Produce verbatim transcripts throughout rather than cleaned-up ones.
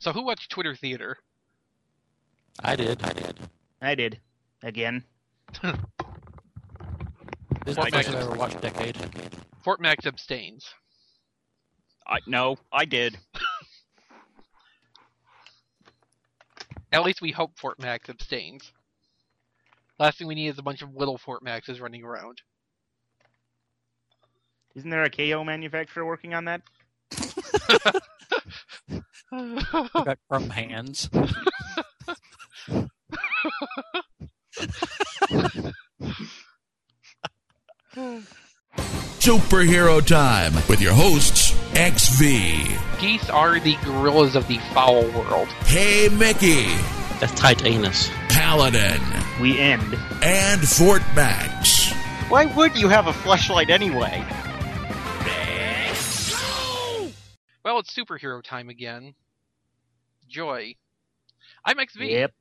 So who watched Twitter Theater? I did. I did. I did. Again. This is Fort the first Max- I've ever watched Decade. Fort Max abstains. I no, I did. At least we hope Fort Max abstains. Last thing we need is a bunch of little Fort Maxes running around. Isn't there a K O manufacturer working on that? Got crumb hands. Superhero Time with your hosts, X V. Geese are the gorillas of the foul world. Hey Mickey, That's Titanus. Paladin, We end. and Fort Max. Why would you have a fleshlight anyway? Well, it's superhero time again. Joy. I'm X V. Yep.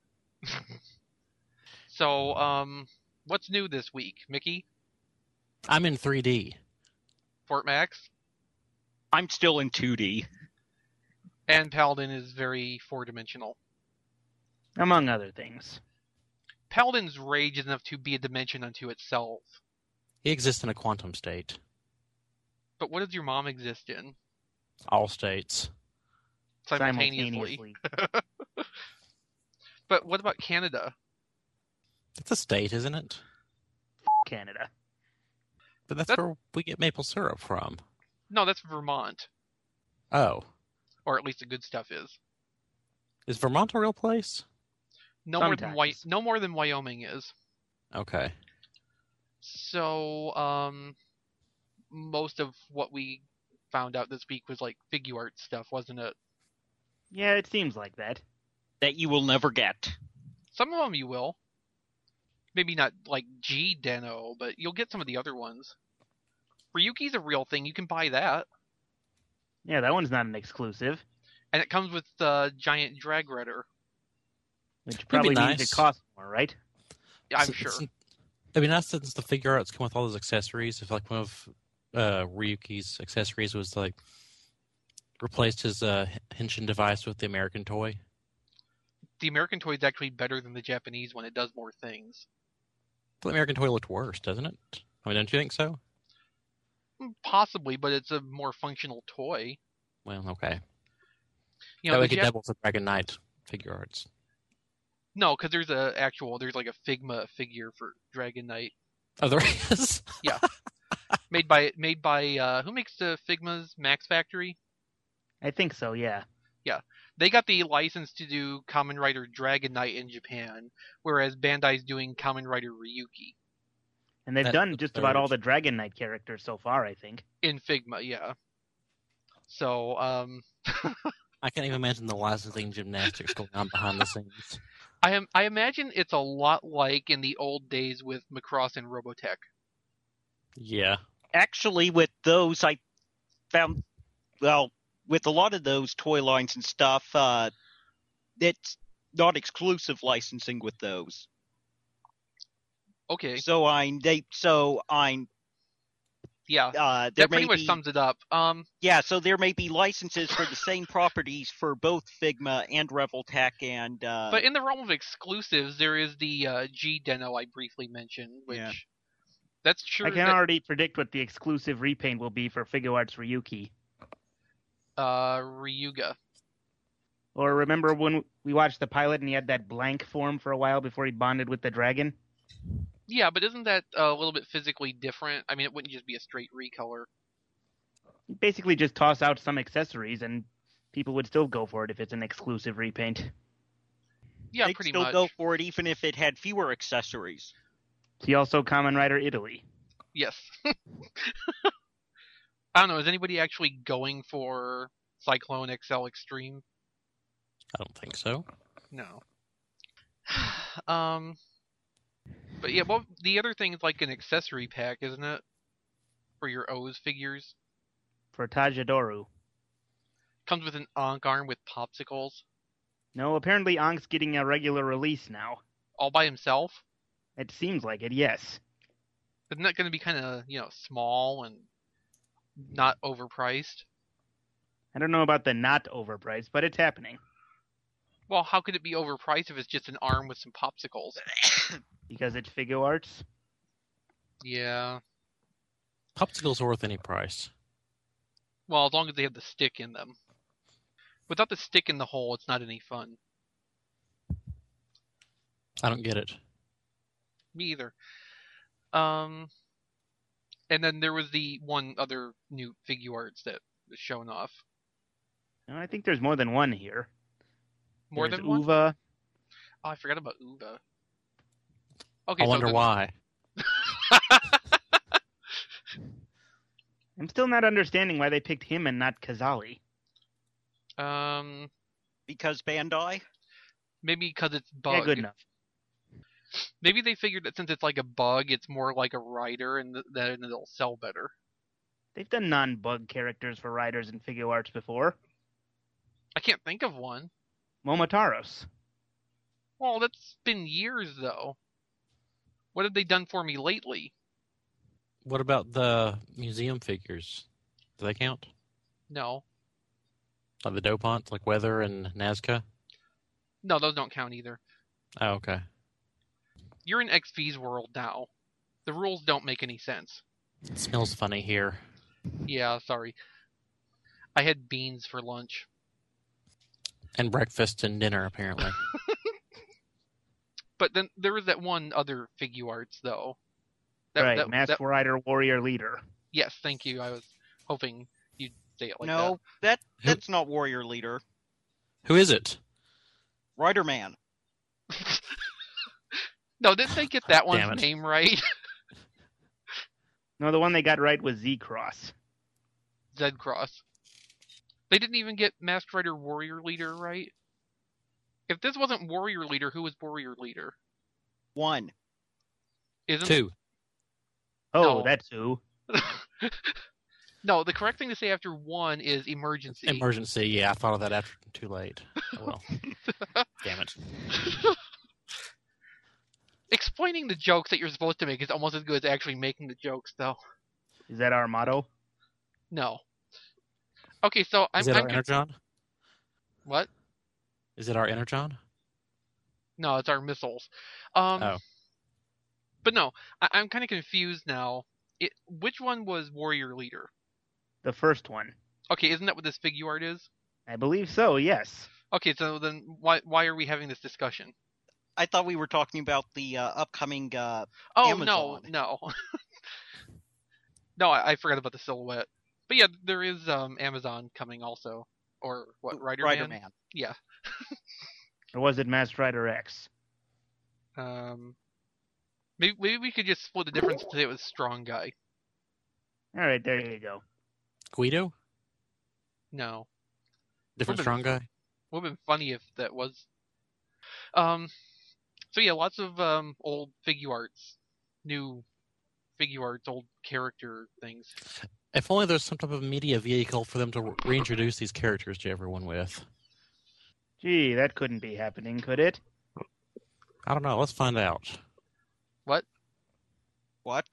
So, um, what's new this week? Mickey? I'm in three D. Fort Max? I'm still in two D. And Paladin is very four-dimensional. Among other things. Paladin's rage is enough to be a dimension unto itself. He exists in a quantum state. But what does your mom exist in? All states. Simultaneously. Simultaneously. But what about Canada? It's a state, isn't it? Canada. But that's That- where we get maple syrup from. No, that's Vermont. Oh. Or at least the good stuff is. Is Vermont a real place? No more than Wy- Sometimes. no more than Wyoming is. Okay. So, um, most of what we found out this week was like figure art stuff, wasn't it? Yeah, it seems like that. That you will never get. Some of them you will. Maybe not like G Deno, but you'll get some of the other ones. Ryuki's a real thing. You can buy that. Yeah, that one's not an exclusive. And it comes with the uh, giant drag rudder. Which probably nice. means it costs more, right? I'm So- sure. so- It'd be nice since the figure arts come with all those accessories. If like one of uh, Ryuki's accessories was like replaced his uh, Henshin device with the American toy. The American toy is actually better than the Japanese one. It does more things. The American toy looked worse, doesn't it? I mean, don't you think so? Possibly, but it's a more functional toy. Well, okay. You that know, way the it could Jap- double for Dragon Knight figure arts. No, because there's a actual, there's like a Figma figure for Dragon Knight. Oh, there is? made by, made by, uh, who makes the Figmas? Max Factory? I think so, yeah. They got the license to do Kamen Rider Dragon Knight in Japan, whereas Bandai's doing Kamen Rider Ryuki. And they've That- done just about all third. the Dragon Knight characters so far, I think. In Figma, yeah. So, um, I can't even imagine the licensing gymnastics going on behind the scenes. I am, I imagine it's a lot like in the old days with Macross and Robotech. Yeah. Actually, with those, I found, well, with a lot of those toy lines and stuff, uh, it's not exclusive licensing with those. Okay, So I, they, so I, yeah. uh, there That pretty may much be, sums it up. Um, yeah, so there may be licenses for the same properties for both Figma and Revoltech and, uh, but in the realm of exclusives, there is the uh, G Deno I briefly mentioned, which Yeah. that's true. I can that, already predict what the exclusive repaint will be for Figure Arts Ryuki. uh, Ryuga. Or remember when we watched the pilot and he had that blank form for a while before he bonded with the dragon? Yeah, but isn't that uh, a little bit physically different? I mean, it wouldn't just be a straight recolor. You basically just toss out some accessories and people would still go for it if it's an exclusive repaint. Yeah, they'd pretty still much. go for it even if it had fewer accessories. See also Kamen Rider Italy. Yes. I don't know. Is anybody actually going for Cyclone X L Extreme? I don't think so. No. um. But yeah, well, the other thing is like an accessory pack, isn't it? For your O's figures. For Tajadoru. Comes with an Ankh arm with popsicles. No, apparently Ank's getting a regular release now. All by himself? It seems like it, yes. Isn't that going to be kind of, you know, small and not overpriced? I don't know about the not overpriced, but it's happening. Well, how could it be overpriced if it's just an arm with some popsicles? Because it's Figure Arts. Yeah. Popsicles are worth any price. Well, as long as they have the stick in them. Without the stick in the hole, it's not any fun. I don't get it. Me either. Um, and then there was the one other new Figure Arts that was shown off. No, I think there's more than one here. More There's than one? Uva. Oh, I forgot about Uva. Okay, I so wonder then- why. I'm still not understanding why they picked him and not Kazali. Um, Because Bandai? maybe because it's bug. Yeah, good enough. Maybe they figured that since it's like a bug, it's more like a rider, and th- then it'll sell better. They've done non-bug characters for writers in Figure Arts before. I can't think of one. Momotaros. Well, that's been years though. What have they done for me lately? What about the museum figures? Do they count? No, Like the Dopont, like Weather and Nazca? no, those don't count either. Oh, okay. You're in X V's world now. The rules don't make any sense. It smells funny here. Yeah, sorry. I had beans for lunch. And breakfast and dinner, apparently. But then there was that one other Figure Arts though. That, right, that, Masked that- Rider Warrior Leader. yes, thank you. I was hoping you'd say it like no, that that's not Warrior Leader. Who is it? Rider Man. that. No, didn't they get that Damn one's it. name right? No, the one they got right was Z-Cross. Zed Cross. They didn't even get Masked Rider Warrior Leader right. If this wasn't Warrior Leader, who was Warrior Leader? One. Isn't Two. Oh, No. that's who. No, the correct thing to say after one is emergency. Emergency, yeah, I thought of that after too late. Oh, well. Damn it. Explaining the jokes that you're supposed to make is almost as good as actually making the jokes, though. Is that our motto? No. Okay, so I'm. Is it I'm our con- Energon? What? Is it our Energon? No, it's our missiles. Um, Oh. But no, I- I'm kind of confused now. It, which one was Warrior Leader? The first one. Okay, isn't that what this figure art is? I believe so, yes. Okay, so then why why are we having this discussion? I thought we were talking about the uh, upcoming. Uh, Oh Amazon. no, no, no! I, I forgot about the silhouette. But yeah, there is um, Amazon coming also, or what? Rider, Rider Man? Man. Yeah. Or was it Masked Rider X? Um, maybe maybe we could just split the difference and say it was Strong Guy. All right, there you go. Guido? No, Different Would've strong guy? would have been funny if that was. Um, so yeah, lots of um old figure arts, new figure arts, old character things. If only there's some type of media vehicle for them to reintroduce these characters to everyone with. Gee, that couldn't be happening, could it? I don't know. Let's find out. What? What?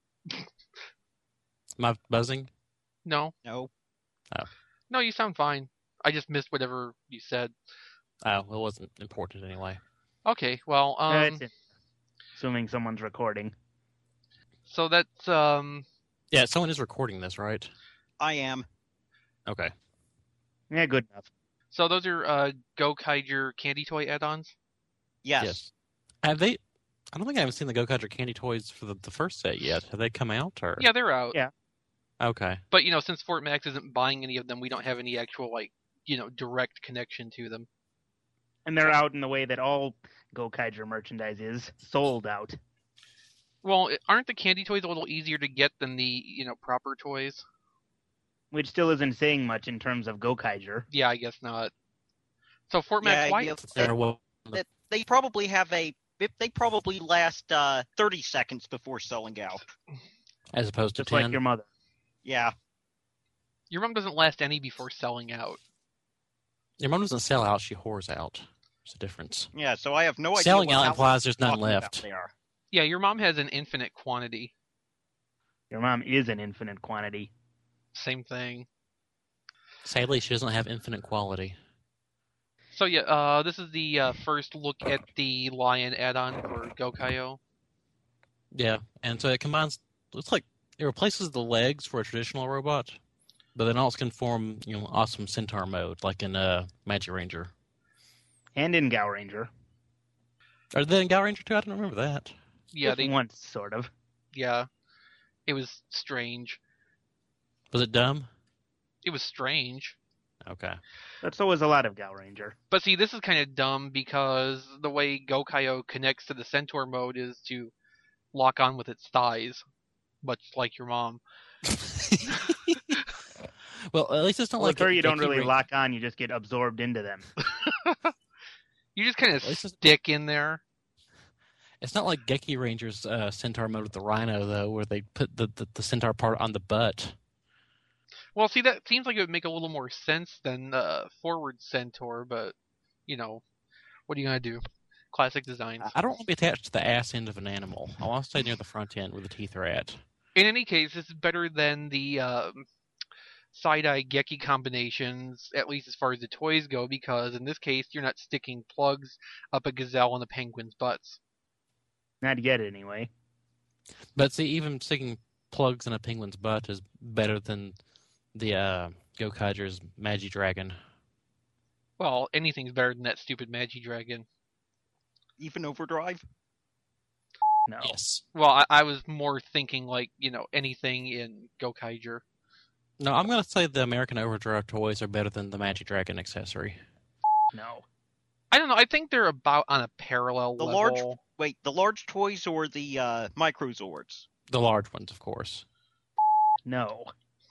Am I buzzing? No, No. no, you sound fine. I just missed whatever you said. Oh, well, it wasn't important anyway. Okay, well, um, That's it. Assuming someone's recording. so that's um, Yeah, someone is recording this, right? I am. Okay. Yeah, good enough. so those are uh, Go Kaiger candy toy add-ons. Yes. Have they? I don't think I haven't seen the Go Kaiser candy toys for the, the first set yet. Have they come out or? Yeah, they're out. Yeah. Okay. But you know, since Fort Max isn't buying any of them, we don't have any actual like you know direct connection to them. And they're out in the way that all Go Kaiger merchandise is sold out. Well, aren't the candy toys a little easier to get than the you know proper toys? Which still isn't saying much in terms of Go Kaiger. Yeah, I guess not. So Fort Max, Yeah, why? yeah. They're well, That they probably have a. They probably last uh, thirty seconds before selling out. as opposed to Just ten. like your mother. Yeah. Your mom doesn't last any before selling out. Your mom doesn't sell out; she whores out. There's a difference. Yeah. So I have no idea. Selling what out how implies there's none talking about left. They are. Yeah, your mom has an infinite quantity. Your mom is an infinite quantity. Same thing. Sadly, she doesn't have infinite quality. So yeah, uh, this is the uh, first look at the Lion add-on for Go-Kaio. Yeah, and so it combines. Looks like it replaces the legs for a traditional robot, but then also can form, you know, awesome Centaur mode, like in uh, Magic Ranger. And in Gal Ranger. Are they in Gal Ranger too? I don't remember that. Yeah, Just they. once, sort of. Yeah, it was strange. Was it dumb? It was strange. Okay. But so was a lot of Gal Ranger. But see, this is kind of dumb because the way Go-Kaio connects to the Centaur mode is to lock on with its thighs, much like your mom. Well, at least it's not Well, like with her, you don't Geki really Ring- lock on, you just get absorbed into them. You just kind of This is- stick in there. It's not like Geki Ranger's uh, Centaur mode with the Rhino, though, where they put the, the, the Centaur part on the butt. Well, see, that seems like it would make a little more sense than uh, Forward Centaur, but, you know, what are you going to do? Classic designs. I don't want to be attached to the ass end of an animal. I want to stay near the front end where the teeth are at. In any case, it's better than the um, side-eye Geki combinations, at least as far as the toys go, because in this case, you're not sticking plugs up a gazelle and a penguin's butts. Not yet, anyway. But see, even sticking plugs in a penguin's butt is better than the uh, Go-Kaiger's Magi Dragon. Well, anything's better than that stupid Magi Dragon. Even Overdrive? No. Yes. Well, I, I was more thinking like, you know, anything in Go-Kaiger. No, I'm going to say the American Overdrive toys are better than the Magic Dragon accessory. No. I don't know. I think they're about on a parallel The level. large, wait, the large toys or the uh, Microzords? The large ones, of course. No.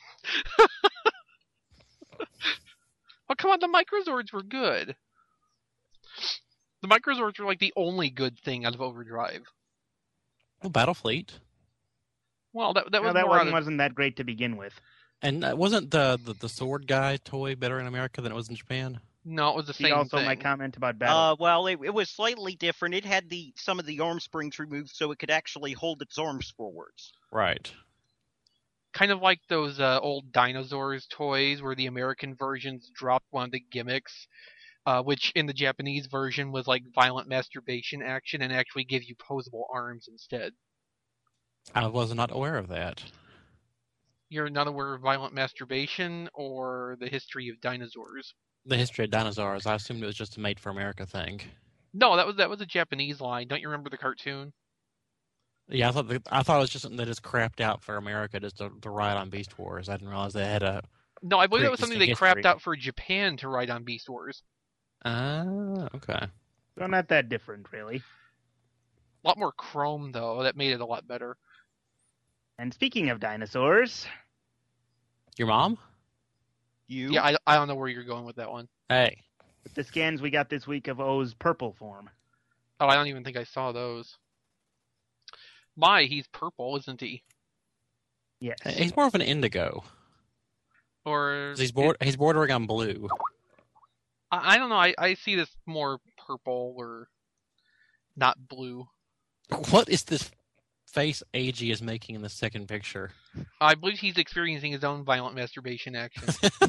Oh, come on. The Microzords were good. The Microzords were like the only good thing out of Overdrive. Well, Battlefleet. Well, that that was no, that more out one of... wasn't that great to begin with. And uh, wasn't the, the, the sword guy toy better in America than it was in Japan? No, it was the See same also thing. my comment about battle. Uh, well, it, it was slightly different. It had the some of the arm springs removed so it could actually hold its arms forwards. Right. Kind of like those uh, old dinosaurs toys where the American versions dropped one of the gimmicks, uh, which in the Japanese version was like violent masturbation action and actually give you posable arms instead. I was not aware of that. You're not aware of violent masturbation or the history of dinosaurs? The history of dinosaurs, I assumed it was just a made for America thing. No, that was that was a Japanese line. Don't you remember the cartoon? Yeah, I thought the, I thought it was just something that just crapped out for America just to, to ride on Beast Wars. I didn't realize they had a. No, I believe that was something they Pre-existing crapped history. out for Japan to ride on Beast Wars. Ah, okay. So not that different, really. A lot more chrome though. That made it a lot better. And speaking of dinosaurs, Your mom? You? Yeah, I, I don't know where you're going with that one. Hey. with the scans we got this week of O's purple form. Oh, I don't even think I saw those. My, he's purple, isn't he? Yes. He's more of an indigo. Or 'Cause He's, bord- he's bordering on blue. I, I don't know. I, I see this more purple or not blue. What is this face A G is making in the second picture? I believe he's experiencing his own violent masturbation action.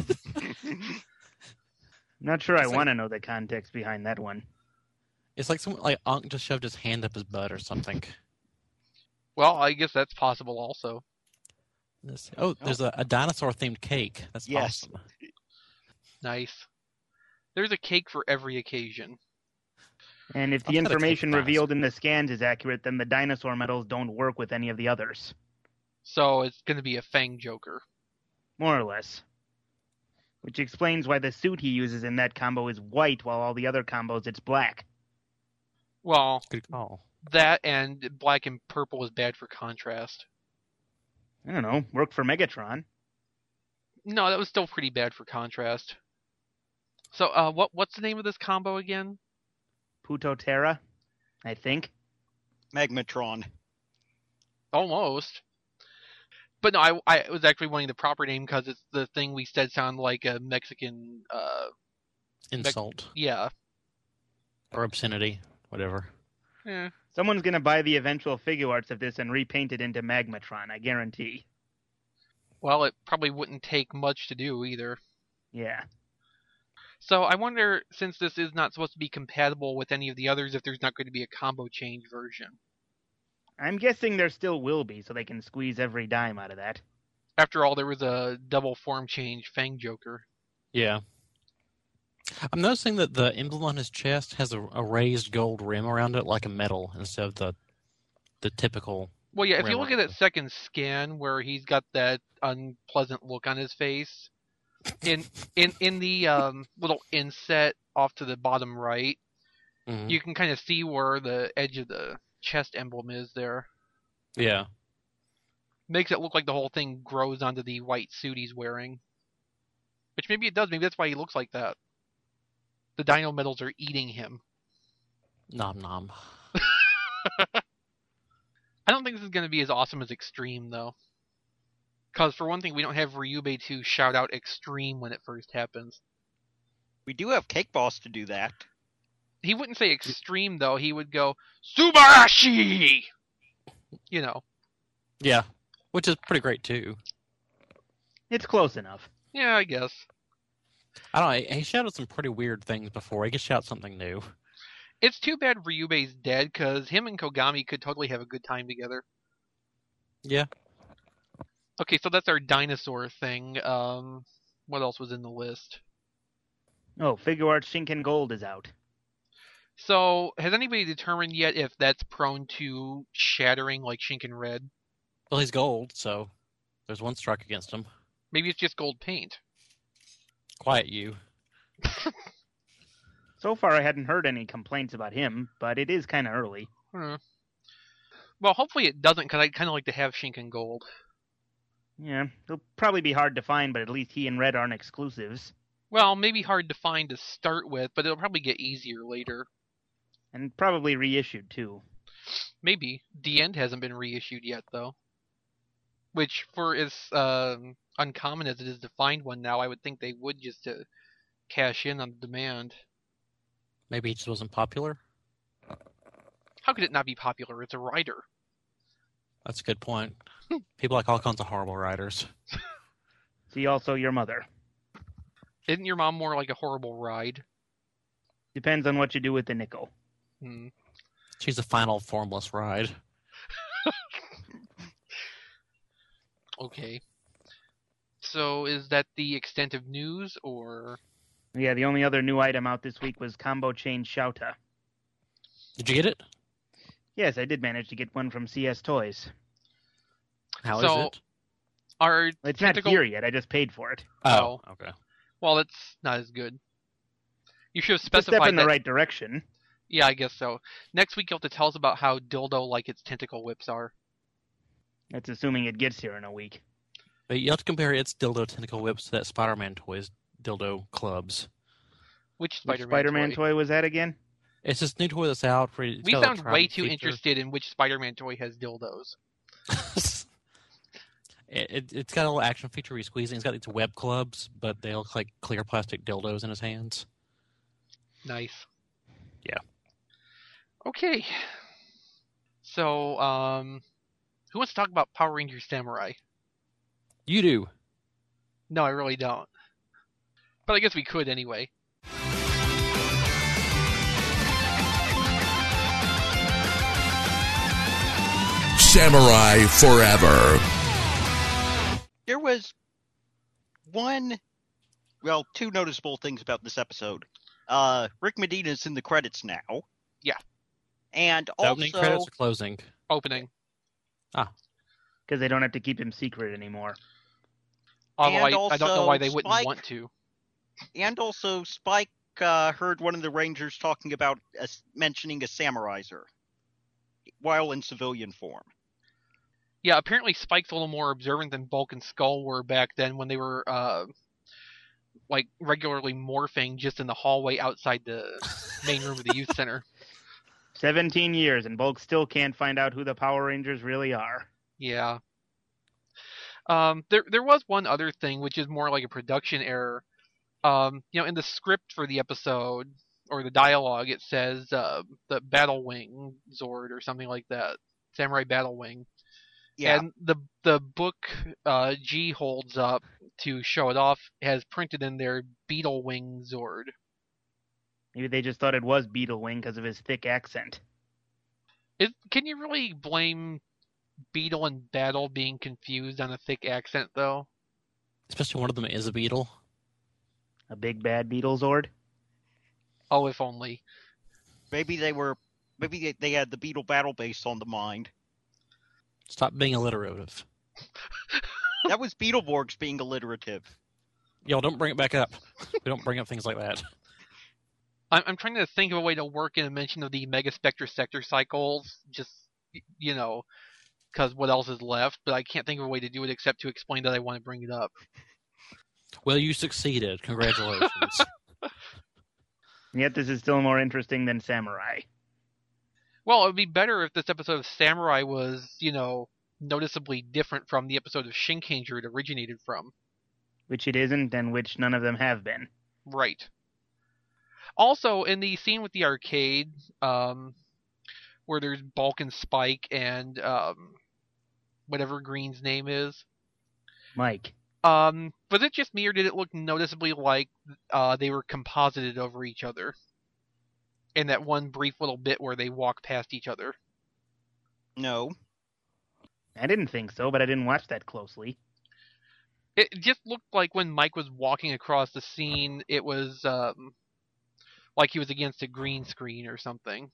Not sure I It's like- want to know the context behind that one. It's like someone like Ankh just shoved his hand up his butt or something. Well, I guess that's possible also. This- oh, there's a, a dinosaur themed cake. That's Yes. awesome. Nice. There's a cake for every occasion. And if I'll the try to take information the revealed in the scans is accurate, then the dinosaur medals don't work with any of the others. So it's going to be a Fang Joker. More or less. Which explains why the suit he uses in that combo is white, while all the other combos it's black. Well, Good call. that and black and purple is bad for contrast. I don't know. Worked for Megatron. No, that was still pretty bad for contrast. So, uh, what what's the name of this combo again? Puto Terra, I think. Magmatron. Almost. But no, I, I was actually wanting the proper name because it's the thing we said sounded like a Mexican, uh, Insult yeah. or obscenity, whatever. Eh. Someone's going to buy the eventual figure arts of this and repaint it into Magmatron, I guarantee. Well, it probably wouldn't take much to do either. Yeah. So I wonder, since this is not supposed to be compatible with any of the others, if there's not going to be a combo change version. I'm guessing there still will be, so they can squeeze every dime out of that. After all, there was a double form change Fang Joker. Yeah. I'm noticing that the emblem on his chest has a, a raised gold rim around it, like a medal, instead of the the typical. Well, yeah, if you rim look at around that it. second scan where he's got that unpleasant look on his face, in in in the um, little inset off to the bottom right, Mhm. you can kind of see where the edge of the chest emblem is there. Yeah. Makes it look like the whole thing grows onto the white suit he's wearing. Which maybe it does. Maybe that's why he looks like that. The dino metals are eating him. Nom nom. I don't think this is going to be as awesome as Extreme, though. Because, for one thing, we don't have Ryubei to shout out Extreme when it first happens. We do have Cake Boss to do that. He wouldn't say Extreme, though. He would go, Subarashi! You know. Yeah. Which is pretty great, too. It's close enough. Yeah, I guess. I don't know. He shouted some pretty weird things before. He could shout something new. It's too bad Ryubei's dead, because him and Kogami could totally have a good time together. Yeah. Okay, so that's our dinosaur thing. Um, what else was in the list? Oh, Figure Arts Shinken Gold is out. So, has anybody determined yet if that's prone to shattering like Shinken Red? Well, he's gold, so there's one strike against him. Maybe it's just gold paint. Quiet you. So far, I hadn't heard any complaints about him, but it is kind of early. Hmm. Well, hopefully it doesn't, because I'd kind of like to have Shinken Gold. Yeah, it'll probably be hard to find, but at least he and Red aren't exclusives. Well, maybe hard to find to start with, but it'll probably get easier later. And probably reissued, too. Maybe. The End hasn't been reissued yet, though. Which, for as um, uncommon as it is to find one now, I would think they would just to cash in on the demand. Maybe he just wasn't popular. How could it not be popular? It's a rider. That's a good point. People like all kinds of horrible writers. See also your mother. Isn't your mom more like a horrible ride? Depends on what you do with the nickel. Hmm. She's a final formless ride. Okay. So is that the extent of news, or... Yeah, the only other new item out this week was Combo Chain Shouta. Did you get it? Yes, I did manage to get one from C S Toys. How is So- it? Are It's tentacle... not here yet, I just paid for it. Oh, okay. Well, that's not as good. You should have It's a step specified in the that... right direction. Yeah, I guess so. Next week you'll have to tell us about how dildo-like its tentacle whips are. That's assuming it gets here in a week. But you have to compare its dildo tentacle whips to that Spider-Man toy's dildo clubs. Which Which Spider-Man, Spider-Man toy? toy was that again? It's this new toy that's out. For, it's We got a sound trial way too feature. interested in which Spider-Man toy has dildos. it, it, it's got a little action feature where you squeeze it. It's got these web clubs, but they look like clear plastic dildos in his hands. Nice. Yeah. Okay. So, um, who wants to talk about Power Rangers Samurai? You do. No, I really don't. But I guess we could anyway. Samurai Forever. There was one, well, two noticeable things about this episode. Uh, Rick Medina's in the credits now. Yeah. And The also, opening credits are closing. Opening. Because they don't have to keep him secret anymore. Although And I, I don't know why they also wouldn't Spike- want to. and also Spike uh, heard one of the Rangers talking about uh, mentioning a Samuraiser while in civilian form. Yeah, apparently Spike's a little more observant than Bulk and Skull were back then when they were, uh, like, regularly morphing just in the hallway outside the main room of the youth center. Seventeen years, and Bulk still can't find out who the Power Rangers really are. Yeah. Um, there there was one other thing, which is more like a production error. Um, you know, in the script for the episode, or the dialogue, it says uh, the Battle Wing Zord or something like that. Samurai Battle Wing. Yeah. And the the book uh, G holds up to show it off, has printed in there Beetle Wing Zord. Maybe they just thought it was Beetle Wing because of his thick accent. Is, can you really blame Beetle and Battle being confused on a thick accent, though? Especially one of them is a beetle. A big bad Beetle Zord? Oh, if only. Maybe they were. Maybe they, they had the Beetle Battle Base on the mind. Stop being alliterative. That was Beetleborgs being alliterative. Y'all don't bring it back up. We don't bring up things like that. I'm, I'm trying to think of a way to work in a mention of the Mega Spectre sector cycles, just, you know, because what else is left, but I can't think of a way to do it except to explain that I want to bring it up. Well, you succeeded. Congratulations. And yet this is still more interesting than Samurai. Well, it would be better if this episode of Samurai was, you know, noticeably different from the episode of Shinkanger it originated from. Which it isn't, and which none of them have been. Right. Also, in the scene with the arcade, um, where there's Bulk and Spike and um, whatever Green's name is, Mike. Um, was it just me, or did it look noticeably like uh, they were composited over each other? In that one brief little bit where they walk past each other. No. I didn't think so, but I didn't watch that closely. It just looked like when Mike was walking across the scene, it was um, like he was against a green screen or something.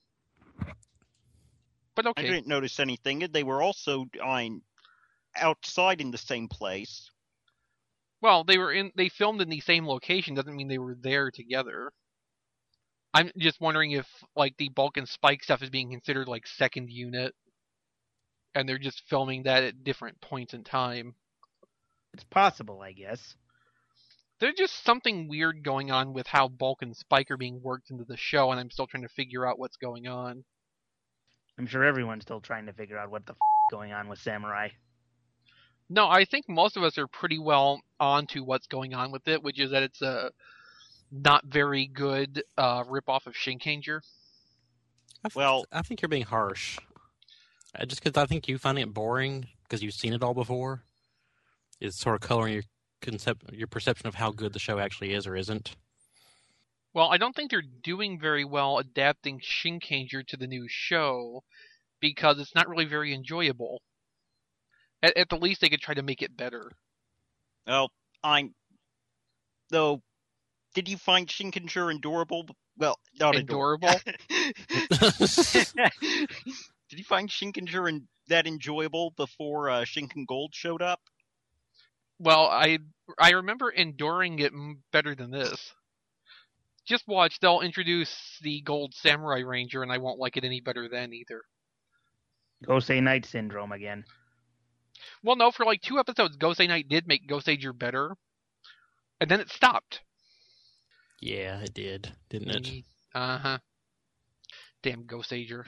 But okay. I didn't notice anything. They were also on outside in the same place. Well, they were in. They filmed in the same location. Doesn't mean they were there together. I'm just wondering if, like, the Bulk and Spike stuff is being considered like second unit, and they're just filming that at different points in time. It's possible, I guess. There's just something weird going on with how Bulk and Spike are being worked into the show, and I'm still trying to figure out what's going on. I'm sure everyone's still trying to figure out what the f*** is going on with Samurai. No, I think most of us are pretty well on to what's going on with it, which is that it's a not very good uh, rip-off of Shinkanger. I th- Well- I think you're being harsh. Uh, Just because I think you find it boring because you've seen it all before, is sort of coloring your concept, your perception of how good the show actually is or isn't. Well, I don't think they're doing very well adapting Shinkanger to the new show because it's not really very enjoyable. At, at the least, they could try to make it better. Well, I'm. Though, did you find Shinkanger endurable? Well, not Endurable? endurable. Did you find Shinkanger in, that enjoyable before uh, Shinken Gold showed up? Well, I I remember enduring it m- better than this. Just watch, they'll introduce the Gold Samurai Ranger, and I won't like it any better then either. Gosei Knight syndrome again. Well, no, for like two episodes, Gosei Knight did make Gosager better, and then it stopped. Yeah, it did, didn't it? Uh huh. Damn Gosager.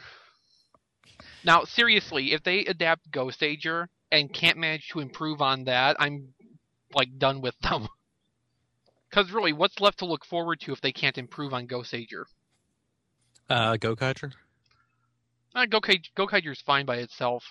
Now, seriously, if they adapt Gosager and can't manage to improve on that, I'm like done with them. Because really, what's left to look forward to if they can't improve on Gosager? Uh, Gokaiger? Uh, Gokaiger Gokaiger's fine by itself.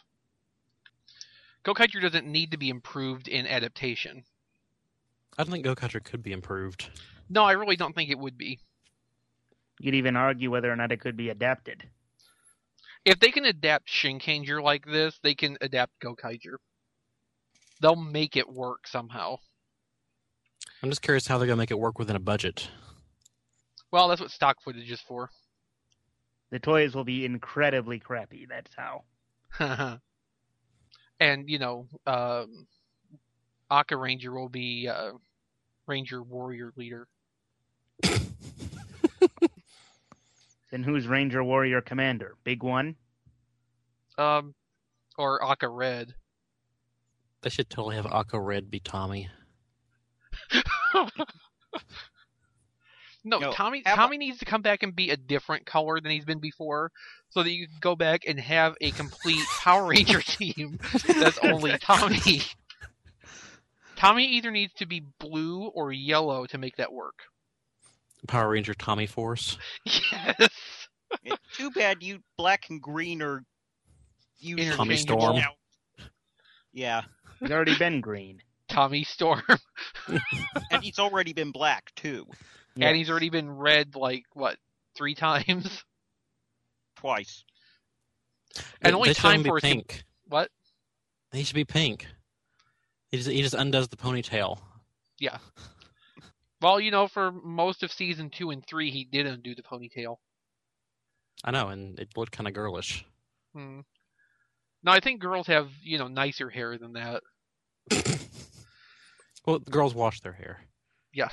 Gokaiger doesn't need to be improved in adaptation. I don't think Gokaiger could be improved. No, I really don't think it would be. You could even argue whether or not it could be adapted. If they can adapt Shinkanger like this, they can adapt Gokaiger. They'll make it work somehow. I'm just curious how they're going to make it work within a budget. Well, that's what stock footage is for. The toys will be incredibly crappy, that's how. And, you know, um, Aka Ranger will be uh, Ranger Warrior Leader. Then who's Ranger Warrior Commander? Big one? Um, or Aka Red. They should totally have Aqua Red be Tommy. No, No, Tommy have Tommy needs to come back and be a different color than he's been before, so that you can go back and have a complete Power Ranger team that's only Tommy. Tommy either needs to be blue or yellow to make that work. Power Ranger Tommy Force. Yes. It's too bad you black and green are you Tommy Interchangeable. Storm. Yeah. He's already been green. Tommy Storm. And he's already been black, too. Yes. And he's already been red, like, what, three times? Twice. And They- only they should Time be Force can- pink. What? He should be pink. He just he just undoes the ponytail. Yeah. Well, you know, for most of season two and three, he did undo the ponytail. I know, and it looked kind of girlish. Hmm. No, I think girls have, you know, nicer hair than that. Well, the girls wash their hair. Yeah.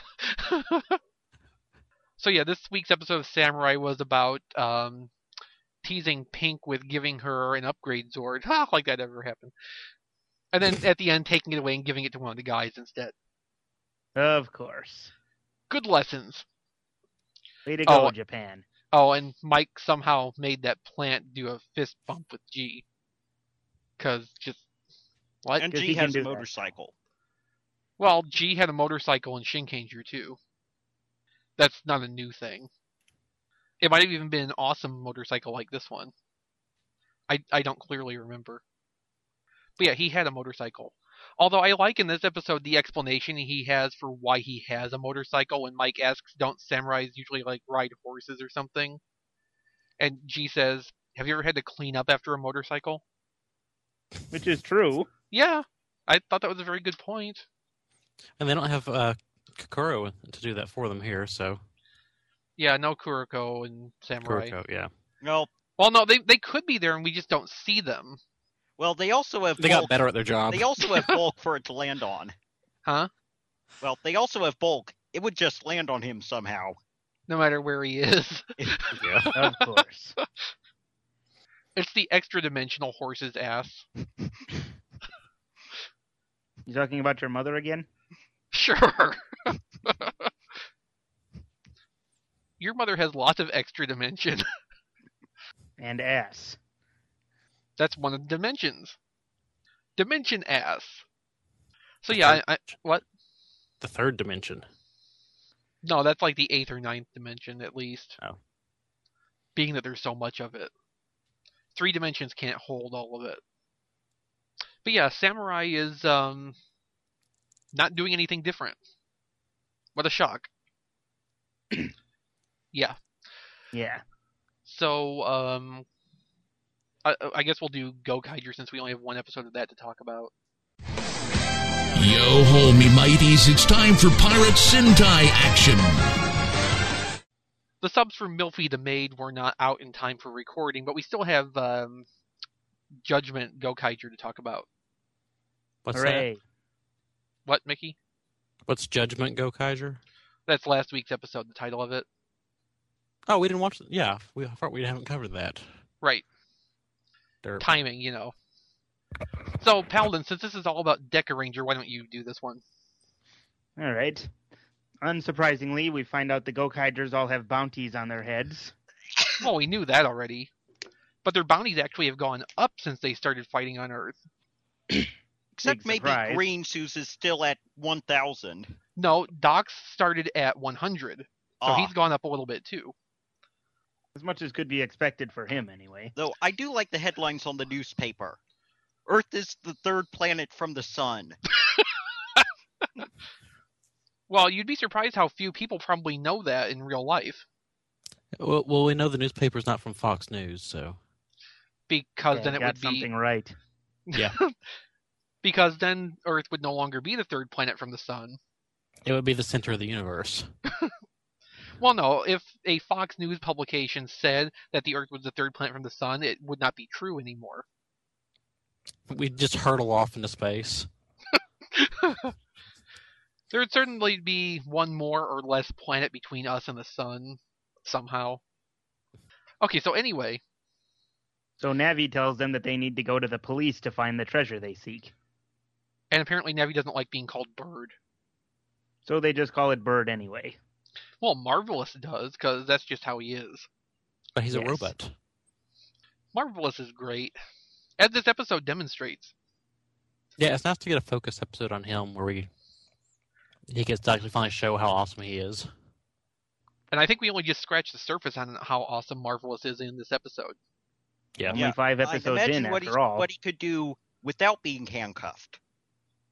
So yeah, this week's episode of Samurai was about um, teasing Pink with giving her an upgrade Zord. Ha, like that ever happened. And then at the end, taking it away and giving it to one of the guys instead. Of course. Good lessons. Way to go, Oh. Japan. Oh, and Mike somehow made that plant do a fist bump with G. Cause just what? And 'Cause G he can has a do that. motorcycle. Well, G had a motorcycle in Shinkanger too. That's not a new thing. It might have even been an awesome motorcycle like this one. I I don't clearly remember. But yeah, he had a motorcycle. Although I like in this episode the explanation he has for why he has a motorcycle when Mike asks, don't samurais usually like ride horses or something? And G says, have you ever had to clean up after a motorcycle? Which is true. Yeah. I thought that was a very good point. And they don't have uh, Kokoro to do that for them here, so Yeah, no Kuroko and Samurai. Kuroko, yeah. Well, Well, no, they they could be there and we just don't see them. well, they also have They bulk. got better at their job. They also have bulk for it to land on. Huh? Well, they also have bulk. It would just land on him somehow. No matter where he is. Yeah. Of course. It's the extra dimensional horse's ass. You talking about your mother again? Sure. Your mother has lots of extra dimension. And ass. That's one of the dimensions. Dimension ass. So yeah, I, I, what? The third dimension. No, that's like the eighth or ninth dimension at least. Oh. Being that there's so much of it. Three dimensions can't hold all of it. But yeah, Samurai is um not doing anything different. What a shock. Yeah. Yeah. So, um, I, I guess we'll do Gokaiger since we only have one episode of that to talk about. Yo ho, me mighties, it's time for Pirate Sentai action. The subs for Milfy the Maid were not out in time for recording, but we still have um, Judgment Gokaiger to talk about. What's Hooray. that? What, Mickey? What's Judgment Gokaiger? That's last week's episode, the title of it. Oh, we didn't watch. Yeah, we I thought we haven't covered that. Right. Derp. Timing, you know. So, Paladin, since this is all about Deca Ranger, why don't you do this one? All right. Unsurprisingly, we find out the Gokaigers all have bounties on their heads. Well, we knew that already. But their bounties actually have gone up since they started fighting on Earth. Except Big maybe surprise. Green Shoes is still at one thousand. No, Doc's started at one hundred. So Ah, he's gone up a little bit too. As much as could be expected for him, anyway. though I do like the headlines on the newspaper. Earth is the third planet from the sun. Well, you'd be surprised how few people probably know that in real life. Well, well, we know the newspaper's not from Fox News, so Because Yeah, then you it got would be something right. yeah, because then Earth would no longer be the third planet from the sun. it would be the center of the universe. Well, no, if a Fox News publication said that the Earth was the third planet from the sun, it would not be true anymore. We'd just hurtle off into space. There would certainly be one more or less planet between us and the sun, somehow. Okay, so anyway, So Navi tells them that they need to go to the police to find the treasure they seek. and apparently Navi doesn't like being called Bird. So they just call it Bird anyway. Well, Marvelous does, because that's just how he is. But he's a Yes. robot. Marvelous is great, as this episode demonstrates. Yeah, it's nice to get a focus episode on him where we he gets to actually finally show how awesome he is. And I think we only just scratched the surface on how awesome Marvelous is in this episode. Yeah. Only Yeah, five I episodes imagine in, what after he, all. what he could do without being handcuffed.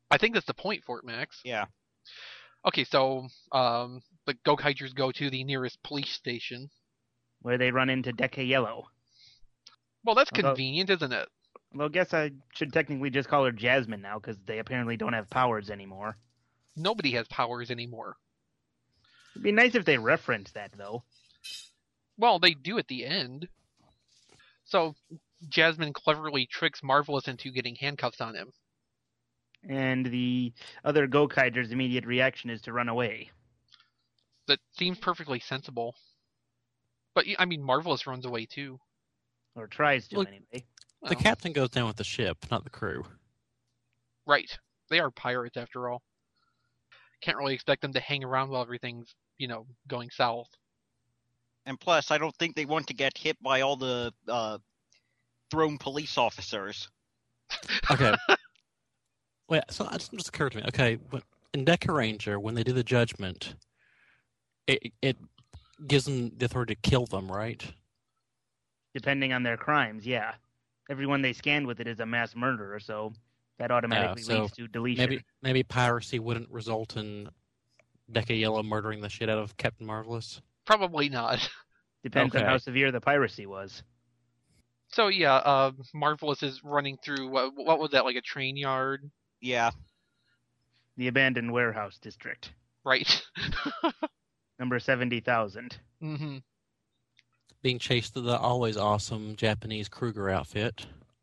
I think that's the point, Fort Max. Yeah. Okay, so um, the Gokaigers go to the nearest police station. Where they run into Deca Yellow. Well, that's Although- convenient, isn't it? Well, I guess I should technically just call her Jasmine now, because they apparently don't have powers anymore. Nobody has powers anymore. It'd be nice if they referenced that, though. Well, they do at the end. So Jasmine cleverly tricks Marvelous into getting handcuffs on him. And the other Gokaiger's immediate reaction is to run away. That seems perfectly sensible. But, I mean, Marvelous runs away, too. Or tries to, Look- anyway. The Oh, captain goes down with the ship, not the crew. Right. They are pirates, after all. Can't really expect them to hang around while everything's, you know, going south. And plus, I don't think they want to get hit by all the uh, thrown police officers. Okay. Wait, so it just occurred to me. Okay, when, in Deca Ranger, when they do the judgment, it it gives them the authority to kill them, right? Depending on their crimes, yeah. Everyone they scanned with it is a mass murderer, so that automatically so leads to deletion. Maybe maybe piracy wouldn't result in Deca Yellow murdering the shit out of Captain Marvelous. Probably not. Depends on Okay. how severe the piracy was. So, yeah, uh, Marvelous is running through, what, what was that, like a train yard? Yeah. The abandoned warehouse district. Right. Number seventy thousand. hmm Being chased through the always awesome Japanese Kruger outfit.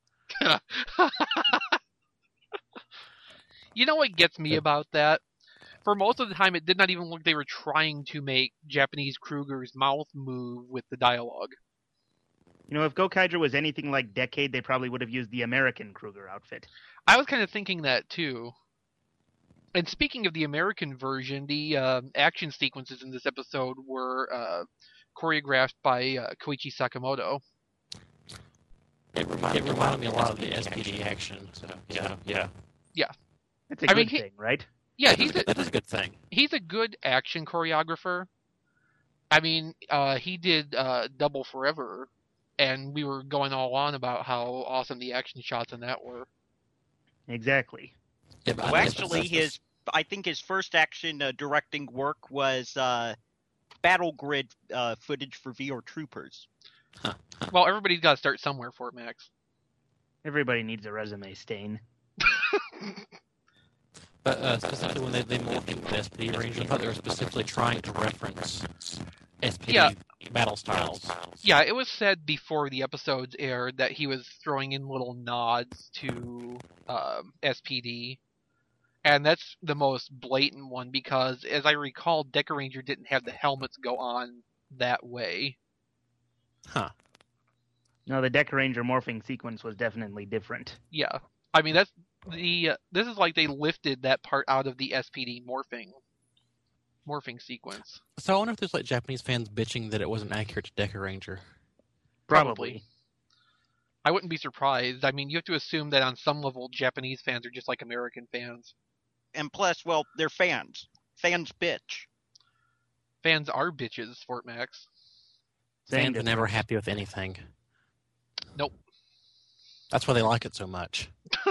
You know what gets me about that? For most of the time, it did not even look like they were trying to make Japanese Kruger's mouth move with the dialogue. You know, if Gokaiger was anything like Decade, they probably would have used the American Kruger outfit. I was kind of thinking that too. And speaking of the American version, the uh, action sequences in this episode were uh, choreographed by uh, Koichi Sakamoto. It reminded, it reminded me a lot of the S P D action. So yeah, yeah. That's a I good mean, he- thing, right? Yeah, that, is, he's a, that is a good thing. he's a good action choreographer. I mean, uh, he did uh, Double Forever, and we were going all on about how awesome the action shots in that were. Exactly. Yeah, but I Well, think actually, that's- his I think his first action uh, directing work was uh, battle grid uh, footage for V R Troopers. Well, everybody's got to start somewhere, Fort Max. Everybody needs a resume stain. But uh, specifically when they, they morphed into the S P D Ranger, I thought they were specifically trying to reference S P D Yeah. battle styles. Yeah, it was said before the episodes aired that he was throwing in little nods to um, S P D. And that's the most blatant one because, as I recall, Deca Ranger didn't have the helmets go on that way. Huh. No, the Deca Ranger morphing sequence was definitely different. Yeah. I mean, that's the. Uh, this is like they lifted that part out of the S P D morphing morphing sequence. So I wonder if there's like Japanese fans bitching that it wasn't accurate to Deca Ranger. Probably. I wouldn't be surprised. I mean, you have to assume that on some level, Japanese fans are just like American fans. And plus, well, they're fans. Fans bitch. Fans are bitches, Fort Max. Same Fans are never difference. happy with anything. Nope. That's why they like it so much.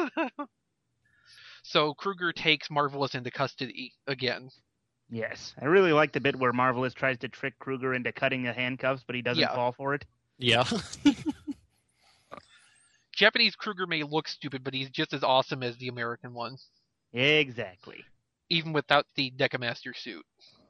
So Kruger takes Marvelous into custody again. Yes. I really like the bit where Marvelous tries to trick Kruger into cutting the handcuffs, but he doesn't Yeah. fall for it. Yeah. Japanese Kruger may look stupid, but he's just as awesome as the American one, Exactly. even without the Decamaster suit.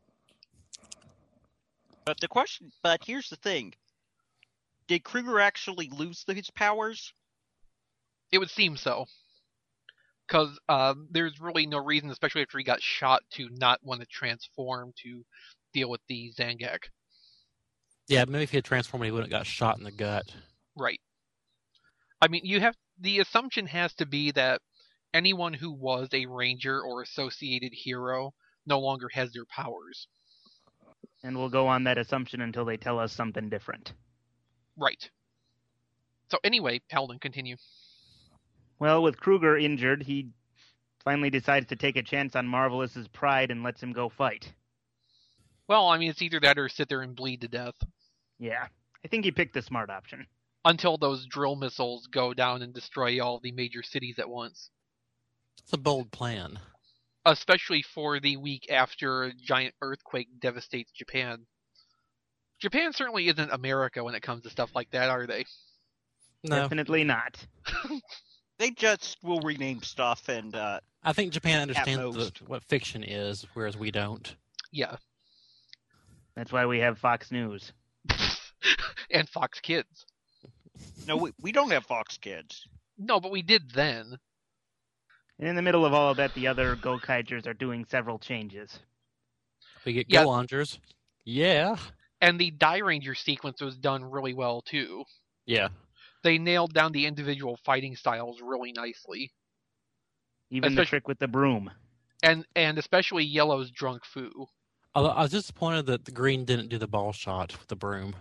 But the question, but here's the thing: did Kruger actually lose his powers? It would seem so. Because um, there's really no reason, especially after he got shot, to not want to transform to deal with the Zangak. Yeah, maybe if he had transformed, he wouldn't have got shot in the gut. Right. I mean, you have the assumption has to be that anyone who was a ranger or associated hero no longer has their powers. And we'll go on that assumption until they tell us something different. Right. So anyway, Paladin, continue. Well, with Kruger injured, he finally decides to take a chance on Marvelous's pride and lets him go fight. Well, I mean, it's either that or sit there and bleed to death. Yeah. I think he picked the smart option. Until those drill missiles go down and destroy all the major cities at once. It's a bold plan. Especially for the week after a giant earthquake devastates Japan. Japan certainly isn't America when it comes to stuff like that, are they? No, Definitely not. They just will rename stuff and uh, I think Japan understands the, most. what fiction is, whereas we don't. Yeah. That's why we have Fox News. And Fox Kids. no, we, we don't have Fox Kids. No, but we did then. And in the middle of all of that, the other Gokaigers are doing several changes. We get Yeah. Go Launchers. Yeah. And the Die Ranger sequence was done really well, too. Yeah. They nailed down the individual fighting styles really nicely. Even the Especially- trick with the broom. And and especially Yellow's drunk foo. Although I was disappointed that the Green didn't do the ball shot with the broom.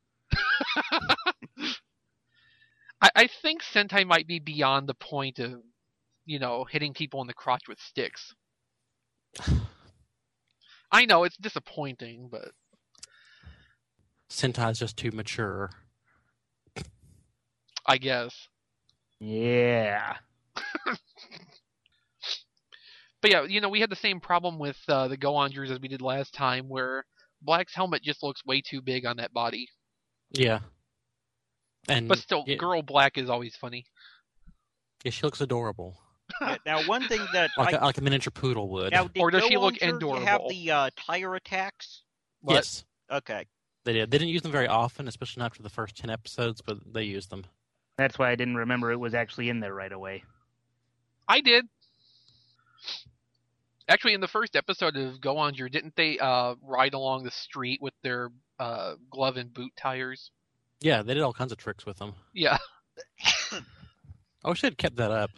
I, I think Sentai might be beyond the point of, you know, hitting people in the crotch with sticks. I know, it's disappointing, but Sentai's just too mature. I guess. Yeah. But yeah, you know, we had the same problem with uh, the Go-Oners as we did last time, where Black's helmet just looks way too big on that body. Yeah. And But still, yeah, Girl Black is always funny. yeah, she looks adorable. Yeah, now, one thing that Like, I, a, like a miniature poodle would. now did Or does Go she look Launcher have adorable? the uh, tire attacks? What? Yes, Okay. they did. They didn't use them very often, especially not after the first ten episodes, but they used them. That's why I didn't remember it was actually in there right away. I did. Actually, in the first episode of Go Onger, didn't they uh, ride along the street with their uh, glove and boot tires? Yeah, they did all kinds of tricks with them. Yeah. I wish they'd kept that up.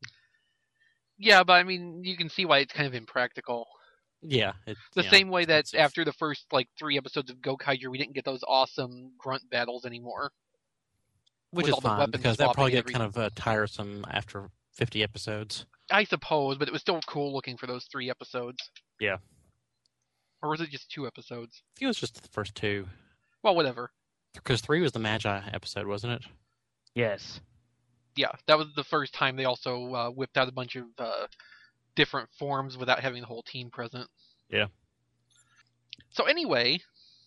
Yeah, but I mean, you can see why it's kind of impractical. Yeah. It, The yeah, same way that expensive. after the first like three episodes of Gokaiger, we didn't get those awesome grunt battles anymore. Which with is all the fine, weapon because that swapping probably and get kind of uh, tiresome after fifty episodes. I suppose, but it was still cool looking for those three episodes. Yeah. Or was it just two episodes? I think it was just the first two. Well, whatever. Because three was the Magi episode, wasn't it? Yes. Yeah, that was the first time they also uh, whipped out a bunch of uh, different forms without having the whole team present. Yeah. So anyway,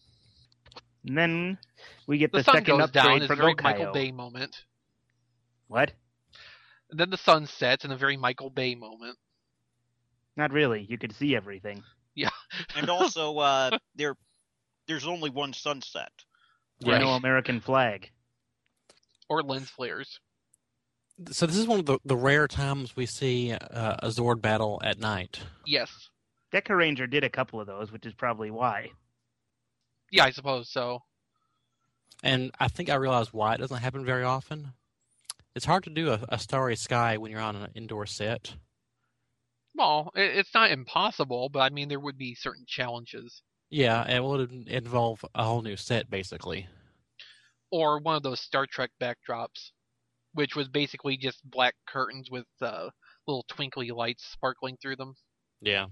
And then we get the, the, sun second goes upgrade down. It's for a very Michael Gokaio. Bay moment. What? And then the sun sets in a very Michael Bay moment. Not really. You could see everything. And also, uh, there, there's only one sunset. Yeah. No American flag. Or lens flares. So this is one of the, the rare times we see uh, a Zord battle at night. Yes. Deca Ranger did a couple of those, which is probably why. Yeah, I suppose so. And I think I realized why it doesn't happen very often. It's hard to do a, a starry sky when you're on an indoor set. Well, it, it's not impossible, but I mean, there would be certain challenges. Yeah, it would involve a whole new set, basically. Or one of those Star Trek backdrops, which was basically just black curtains with uh, little twinkly lights sparkling through them. Yeah.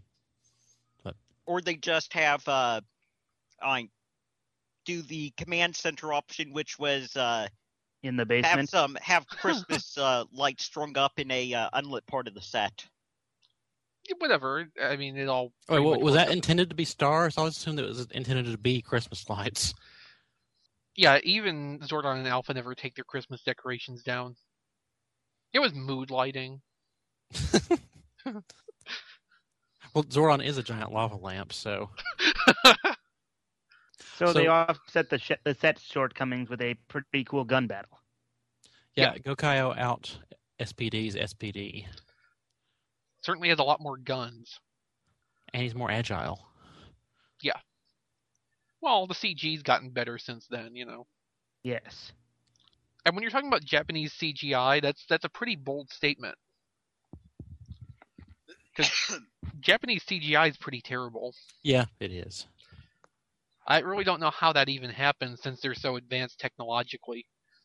Or they just have, uh, I do the command center option, which was uh, In the have basement. some have Christmas uh, lights strung up in a uh, unlit part of the set. Yeah, whatever. I mean, it all. Wait, pretty well, much was works that out. intended to be stars? I always assumed it was intended to be Christmas lights. Yeah, even Zordon and Alpha never take their Christmas decorations down. It was mood lighting. Well, Zordon is a giant lava lamp, so... So, So- they offset the, sh- the set's shortcomings with a pretty cool gun battle. Yeah, Gokaio out S P D's S P D. Certainly has a lot more guns. And he's more agile. Well, the C G's gotten better since then, you know. Yes. And when you're talking about Japanese C G I, that's that's a pretty bold statement. Because Japanese C G I is pretty terrible. Yeah, it is. I really don't know how that even happens since they're so advanced technologically.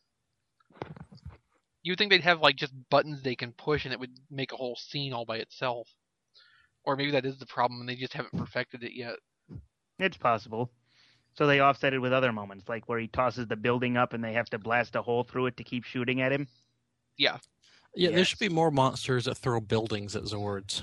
You'd think they'd have like just buttons they can push and it would make a whole scene all by itself. Or maybe that is the problem and they just haven't perfected it yet. It's possible. So they offset it with other moments, like where he tosses the building up and they have to blast a hole through it to keep shooting at him. Yeah. Yeah, there Yes. should be more monsters that throw buildings at Zords.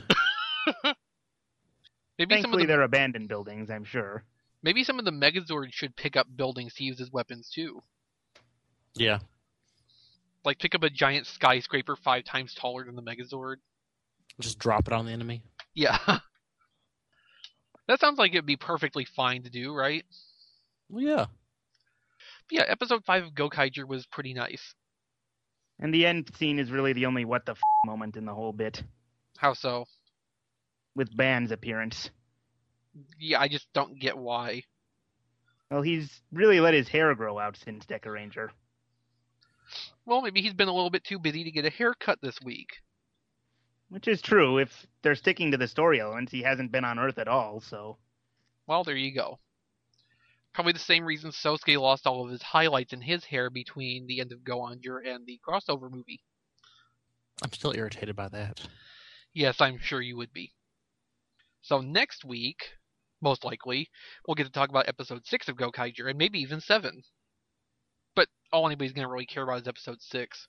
Maybe some of Thankfully, the they're abandoned buildings, I'm sure. maybe some of the Megazords should pick up buildings to use as weapons too. Yeah. Like pick up a giant skyscraper five times taller than the Megazord. Just drop it on the enemy. Yeah. That sounds like it'd be perfectly fine to do, right? Well, yeah. But yeah, episode five of Gokaiger was pretty nice. And the end scene is really the only what the f moment in the whole bit, How so? with Ban's appearance. Yeah, I just don't get why. Well, he's really let his hair grow out since Deca Ranger. Well, maybe he's been a little bit too busy to get a haircut this week. Which is true. If they're sticking to the story elements, he hasn't been on Earth at all, so... Well, there you go. Probably the same reason Sosuke lost all of his highlights in his hair between the end of Go-Onger and the crossover movie. I'm still irritated by that. Yes, I'm sure you would be. So next week, most likely, we'll get to talk about episode six of Gokaiger, and maybe even seven. But all anybody's going to really care about is episode six.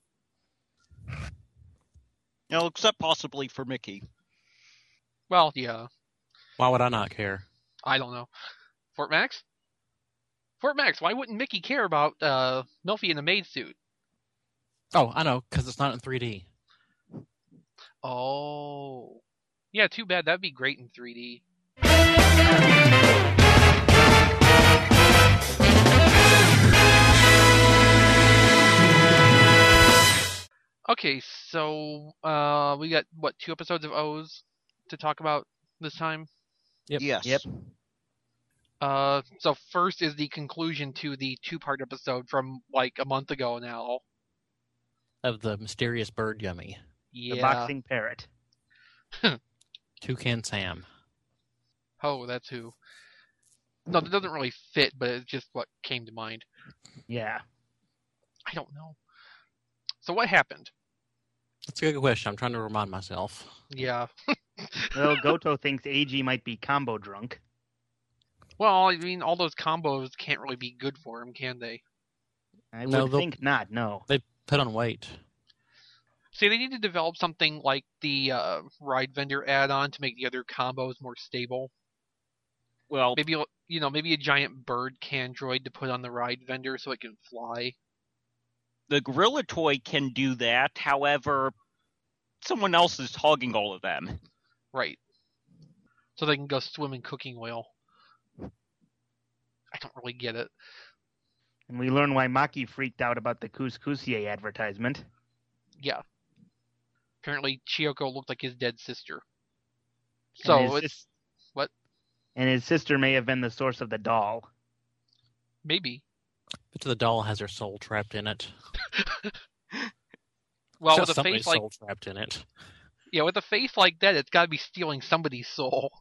You know, except possibly for Mickey. Well, yeah, Why would I not care? I don't know. Fort Max? Fort Max, why wouldn't Mickey care about uh, Melfi in a maid suit? Oh, I know, because it's not in three D. Oh. Yeah, too bad. That'd be great in three D. Okay, so uh, we got, what, two episodes of O's to talk about this time? Yep. Yes. Yep. Uh, so first is the conclusion to the two-part episode from, like, a month ago now. Of the mysterious bird yummy. Yeah. The boxing parrot. Toucan Sam. Oh, that's who. No, that doesn't really fit, but it's just what came to mind. Yeah. I don't know. So what happened? That's a good question. I'm trying to remind myself. Yeah. Well, Goto thinks A G might be combo drunk. Well, I mean, all those combos can't really be good for him, can they? I No, would they'll- think not, no. They put on weight. See, they need to develop something like the uh, Ride Vendor add-on to make the other combos more stable. Well, Maybe, you know, maybe a giant bird can droid to put on the Ride Vendor so it can fly. the Gorilla Toy can do that. However, someone else is hogging all of them. Right. So they can go swim in cooking oil. I don't really get it. And we learn why Maki freaked out about the Couscousier advertisement. Yeah. Apparently, Chiyoko looked like his dead sister. And So his it's sis- what? And his sister may have been the source of the doll. Maybe. But the doll has her soul trapped in it. Well, It's with got a somebody's face like soul trapped in it. yeah, with a face like that, it's got to be stealing somebody's soul.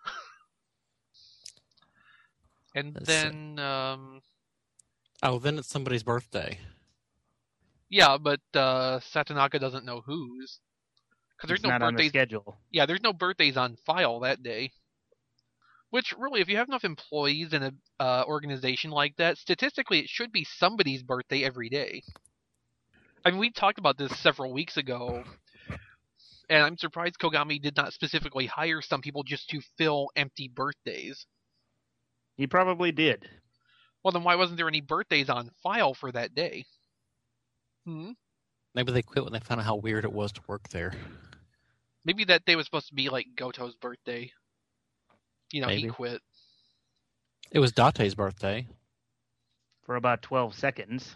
And Let's then, um, Oh, then it's somebody's birthday. yeah, but uh, Satonaka doesn't know whose. Because there's It's no not on the birthdays. schedule. Yeah, there's no birthdays on file that day. Which really, if you have enough employees in a uh, organization like that, statistically, it should be somebody's birthday every day. I mean, we talked about this several weeks ago, and I'm surprised Kogami did not specifically hire some people just to fill empty birthdays. He probably did. Well, then why wasn't there any birthdays on file for that day? Hmm. Maybe they quit when they found out how weird it was to work there. Maybe that day was supposed to be like Goto's birthday. You know, he Maybe. quit. It was Date's birthday. For about twelve seconds.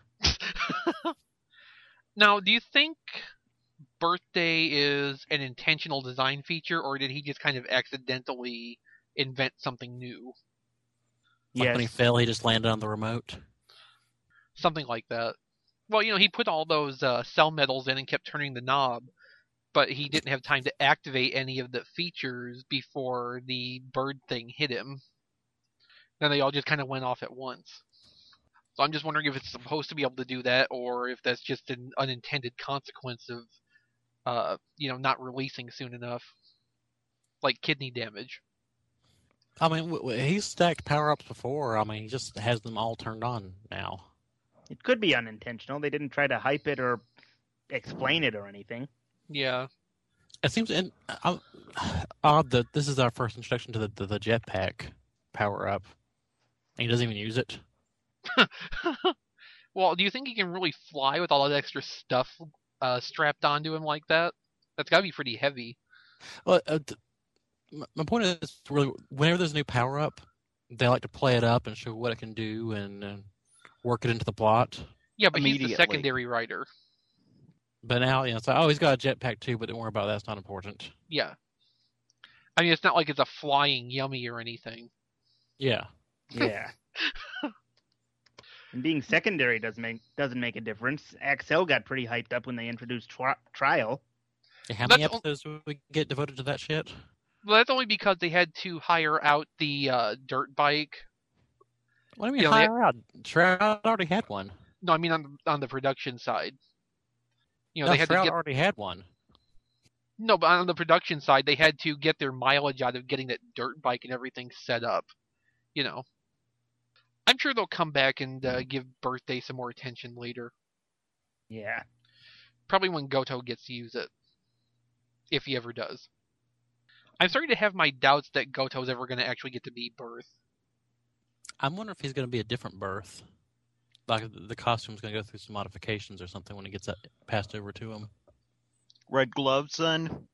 Now, do you think birthday is an intentional design feature, or did he just kind of accidentally invent something new? Like Yes. when he fell, he just landed on the remote. Something like that. Well, you know, he put all those uh, cell metals in and kept turning the knob, but he didn't have time to activate any of the features before the bird thing hit him. Then they all just kind of went off at once. So I'm just wondering if it's supposed to be able to do that, or if that's just an unintended consequence of, uh, you know, not releasing soon enough. Like kidney damage. I mean, w- w- he's stacked power-ups before. I mean, he just has them all turned on now. It could be unintentional. They didn't try to hype it or explain it or anything. Yeah. It seems in, uh, odd that this is our first introduction to the, the, the jetpack power-up. And he doesn't even use it. Well, do you think he can really fly with all that extra stuff uh, strapped onto him like that? That's got to be pretty heavy. Well, uh, th- my point is, really, whenever there's a new power-up, they like to play it up and show what it can do and uh, work it into the plot. Yeah, but he's the Immediately. secondary writer. But now, you know, it's like, oh, he's got a jetpack too, but don't worry about that. That's not important. Yeah. I mean, it's not like it's a flying yummy or anything. Yeah. Yeah. And being secondary doesn't make doesn't make a difference. Axel got pretty hyped up when they introduced tri- Trial. Yeah, how many That's episodes do we get devoted to that shit? Well, that's only because they had to hire out the uh, dirt bike. What do you mean You know, they- hire out? Shroud already had one. No, I mean on on the production side. You know, No, they had Shroud to get already had one. no, but on the production side, they had to get their mileage out of getting that dirt bike and everything set up. You know, I'm sure they'll come back and uh, give Birthday some more attention later. Yeah. Probably when Goto gets to use it, if he ever does. I'm starting to have my doubts that Goto's ever going to actually get to be Birth. I'm wondering if he's going to be a different birth. Like the costume's going to go through some modifications or something when it gets passed over to him. Red gloves, then.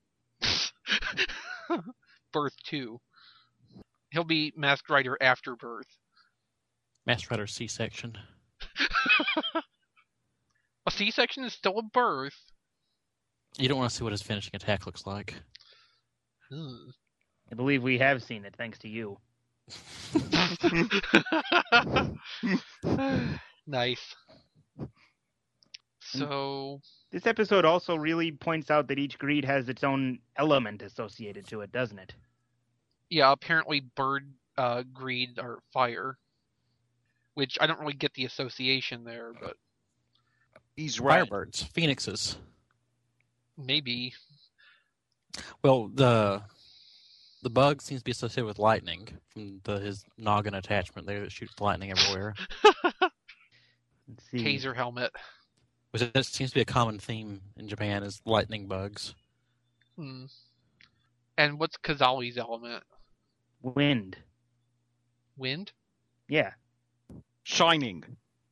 Birth two. He'll be Masked Rider after Birth. Master Rider C-section. A C-section is still a birth. You don't want to see what his finishing attack looks like. Ugh. I believe we have seen it, thanks to you. Nice. So, This episode also really points out that each greed has its own element associated to it, doesn't it? yeah, apparently bird, uh, greed, or fire. Which I don't really get the association there, but He's right. Firebirds. Phoenixes. maybe. Well, the the bug seems to be associated with lightning from the, his noggin attachment there that shoots lightning everywhere. Let's see. Taser helmet. Which that seems to be a common theme in Japan is lightning bugs. Hmm. And what's Kazali's element? Wind. Wind? Yeah. Shining.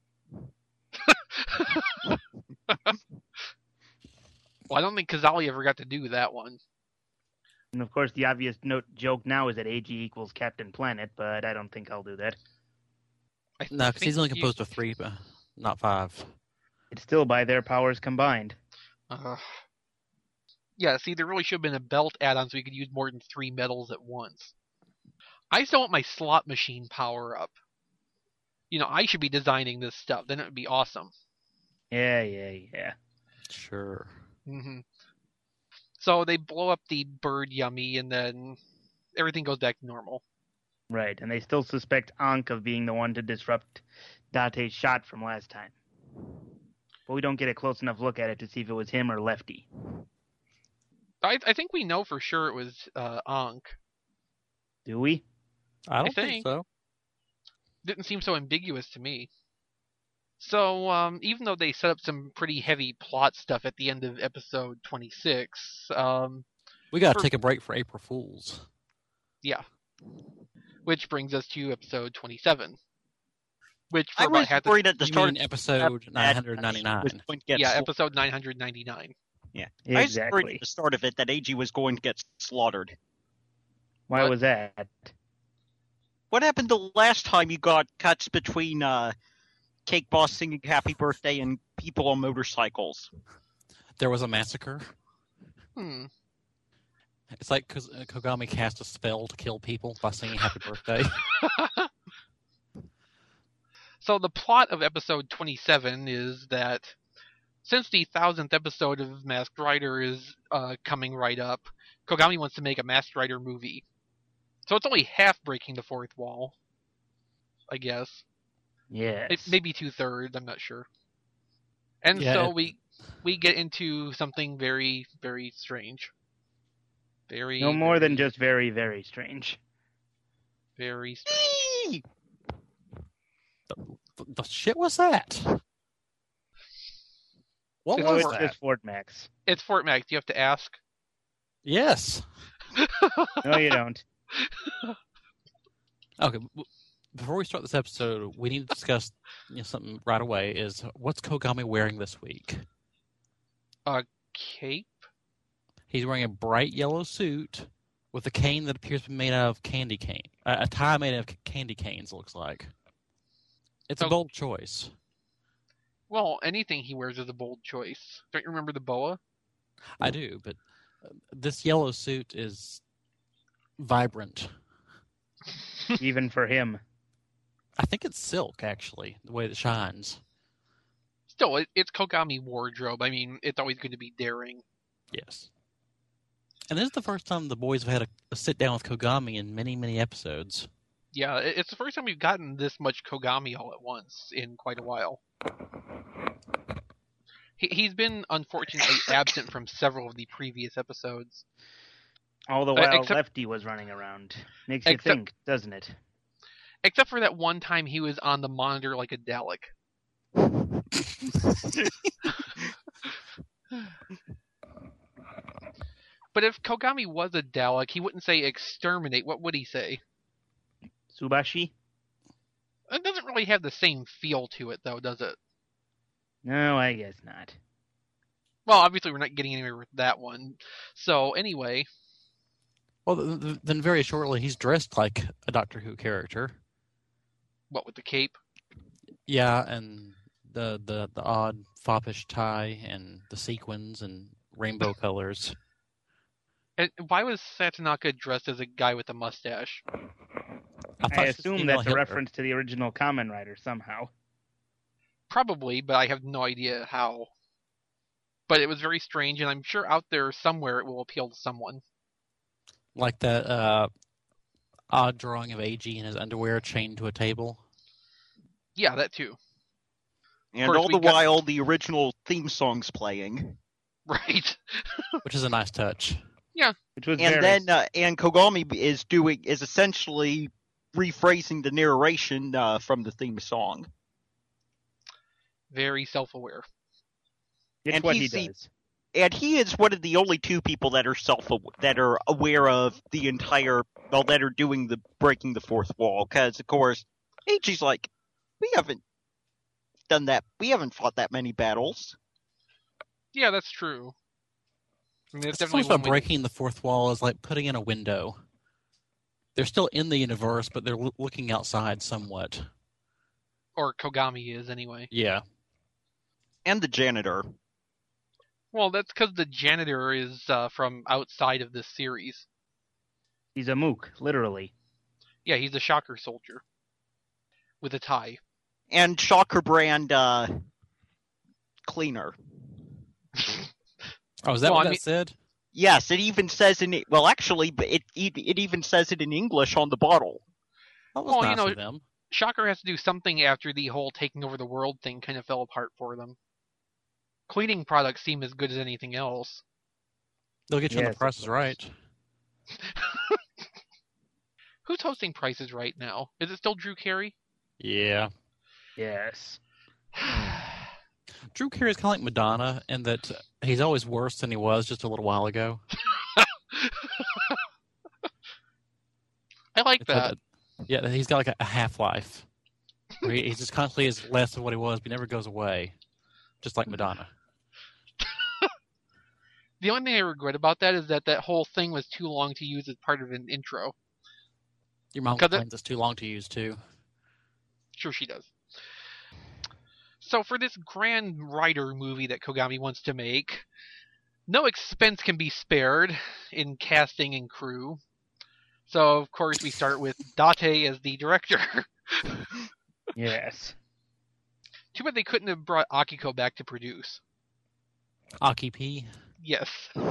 Well, I don't think Kazali ever got to do that one. And of course, the obvious note joke now is that A G equals Captain Planet, but I don't think I'll do that. I No, because think he's only you- composed of three, but not five. It's still by their powers combined. Uh, yeah, see, there really should have been a belt add-on so we could use more than three medals at once. I still want my slot machine power up. You know, I should be designing this stuff. Then it would be awesome. Yeah, yeah, yeah. Sure. hmm So they blow up the bird yummy, and then everything goes back to normal. Right, and they still suspect Ankh of being the one to disrupt Date's shot from last time. But we don't get a close enough look at it to see if it was him or Lefty. I, I think we know for sure it was uh, Ankh. Do we? I don't think. think so. Didn't seem so ambiguous to me. So, um, even though they set up some pretty heavy plot stuff at the end of episode twenty-six, um, We got to For- take a break for April Fools. yeah. Which brings us to episode twenty-seven. Which for I about was half the worried at the You start mean episode nine hundred ninety-nine. was going to get yeah, sla- episode nine hundred ninety-nine. I was worried Exactly. at the start of it that A G was going to get slaughtered. Why What? was that? What happened the last time you got cuts between uh, Cake Boss singing Happy Birthday and people on motorcycles? There was a massacre. Hmm. It's like Kos- uh, Kogami cast a spell to kill people by singing Happy Birthday. So the plot of episode twenty-seven is that since the thousandth episode of Masked Rider is uh, coming right up, Kogami wants to make a Masked Rider movie. So it's only half breaking the fourth wall, I guess. Yes. It, maybe two thirds. I'm not sure. And Yeah, so it- we we get into something very very strange. Very No more than very, just very, very strange. very strange. Eee! the, the shit was that? What It's Oh, was it's that? just Fort Max. It's Fort Max. You have to ask. Yes. No, you don't. Okay. w- Before we start this episode, we need to discuss you know, something right away. Is what's Kogami wearing this week? A cape? He's wearing a bright yellow suit with a cane that appears to be made out of candy cane. Uh, a tie made out of c- candy canes, looks like. It's a Oh. bold choice. Well, anything he wears is a bold choice. Don't you remember the boa? I do, but uh, this yellow suit is vibrant. Even for him. I think it's silk, actually, the way it shines. Still, it, it's Kogami wardrobe. I mean, it's always going to be daring. Yes. And this is the first time the boys have had a, a sit down with Kogami in many, many episodes. Yeah, it- it's the first time we've gotten this much Kogami all at once in quite a while. He, he's been unfortunately absent from several of the previous episodes. All the Uh, while except- Lefty was running around. Makes you Except- think, doesn't it? Except for that one time he was on the monitor like a Dalek. But if Kogami was a Dalek, he wouldn't say exterminate. What would he say? Subashi? It doesn't really have the same feel to it, though, does it? No, I guess not. Well, obviously we're not getting anywhere with that one. So, anyway, Well, th- th- then very shortly, he's dressed like a Doctor Who character. what with the cape? Yeah, and the, the, the odd foppish tie and the sequins and rainbow colors. And why was Satonaka dressed as a guy with a mustache? I, thought I she was assume female that's a Hitler. reference to the original Kamen Rider somehow. Probably, but I have no idea how. But it was very strange, and I'm sure out there somewhere it will appeal to someone. Like that uh, odd drawing of A G in his underwear chained to a table. Yeah, that too. And course, all we the got- while, the original theme song's playing. Right. Which is a nice touch. Which was And very... then, uh, and Kogami is doing is essentially rephrasing the narration uh, from the theme song. Very self-aware. it's and what he he's the- does. And he is one of the only two people that are self that are aware of the entire well that are doing the breaking the fourth wall. Because of course, Ichi's like, we haven't done that. We haven't fought that many battles. Yeah, that's true. I mean, it's It's definitely about one way- breaking the fourth wall is like putting in a window. They're still in the universe, but they're l- looking outside somewhat. or Kogami is anyway. Yeah. And the janitor. Well, that's because the janitor is uh, from outside of this series. He's a mook, literally. Yeah, he's a shocker soldier with a tie. And Shocker brand uh, cleaner. Oh, is that Well, what I that mean- said? Yes, it even says in it. Well, actually, but it it it even says it in English on the bottle. That was Well, you nice know- of them. Shocker has to do something after the whole taking over the world thing kind of fell apart for them. Cleaning products seem as good as anything else. They'll get you on Yes, the prices of right. Who's hosting Prices right now? Is it still Drew Carey? Yeah. Yes. Drew Carey is kind of like Madonna in that he's always worse than he was just a little while ago. I like It's like that. a- yeah, he's got like a, a half-life. Where he, he just constantly is less of what he was, but he never goes away. Just like Madonna. The only thing I regret about that is that that whole thing was too long to use as part of an intro. Your mom 'Cause it- complains it's too long to use, too. Sure, she does. So for this Grand Rider movie that Kogami wants to make, no expense can be spared in casting and crew. So of course we start with Date as the director. Yes. Too bad they couldn't have brought Akiko back to produce. Aki P. Yes.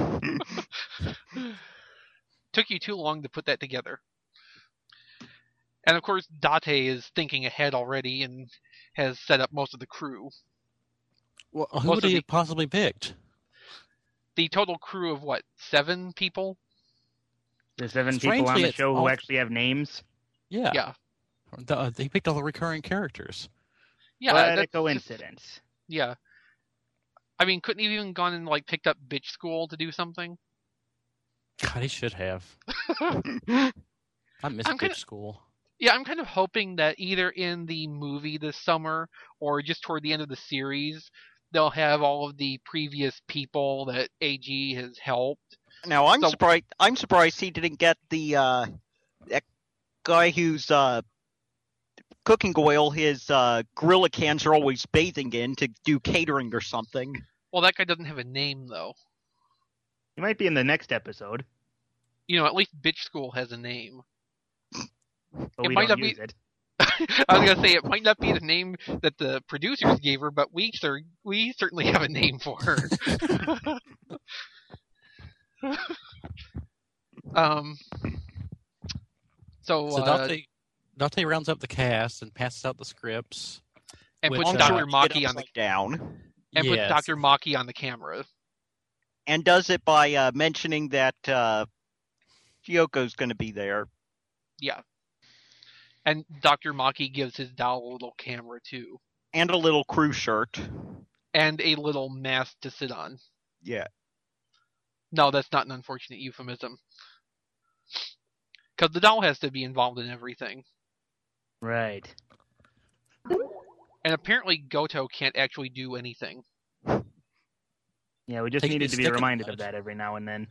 Took you too long to put that together. And of course, Date is thinking ahead already and has set up most of the crew. Well, who Most would of he the- have possibly picked? The total crew of what, seven people? The seven people Strangely, on the it's show all- who actually have names. Yeah. Yeah. The, uh, he picked all the recurring characters. Yeah, what a that's just- coincidence. yeah. I mean, couldn't he have even gone and like picked up Bitch School to do something? God, he should have. I miss I'm bitch kinda- school. Yeah, I'm kind of hoping that either in the movie this summer or just toward the end of the series, they'll have all of the previous people that A G has helped. Now I'm So- surprised. I'm surprised he didn't get the uh, that guy whose uh, cooking oil his uh, Gorilla cans are always bathing in to do catering or something. Well, that guy doesn't have a name though. He might be in the next episode, You know, at least Bitch School has a name. but It we might don't not be- use it. I was gonna say it might not be the name that the producers gave her, but we cer- we certainly have a name for her. um. So, So uh, Dante, Dante rounds up the cast and passes out the scripts. and which, puts uh, Doctor Get Maki on the upside down, and yes. puts Doctor Maki on the camera. and does it by uh, mentioning that uh, Chioko's going to be there. Yeah. And Doctor Maki gives his doll a little camera too, And a little crew shirt. and a little mask to sit on. Yeah. No, that's not an unfortunate euphemism. Because the doll has to be involved in everything. Right. And apparently Goto can't actually do anything. Yeah, we just Take needed his to be stick in reminded the of mud. that every now and then.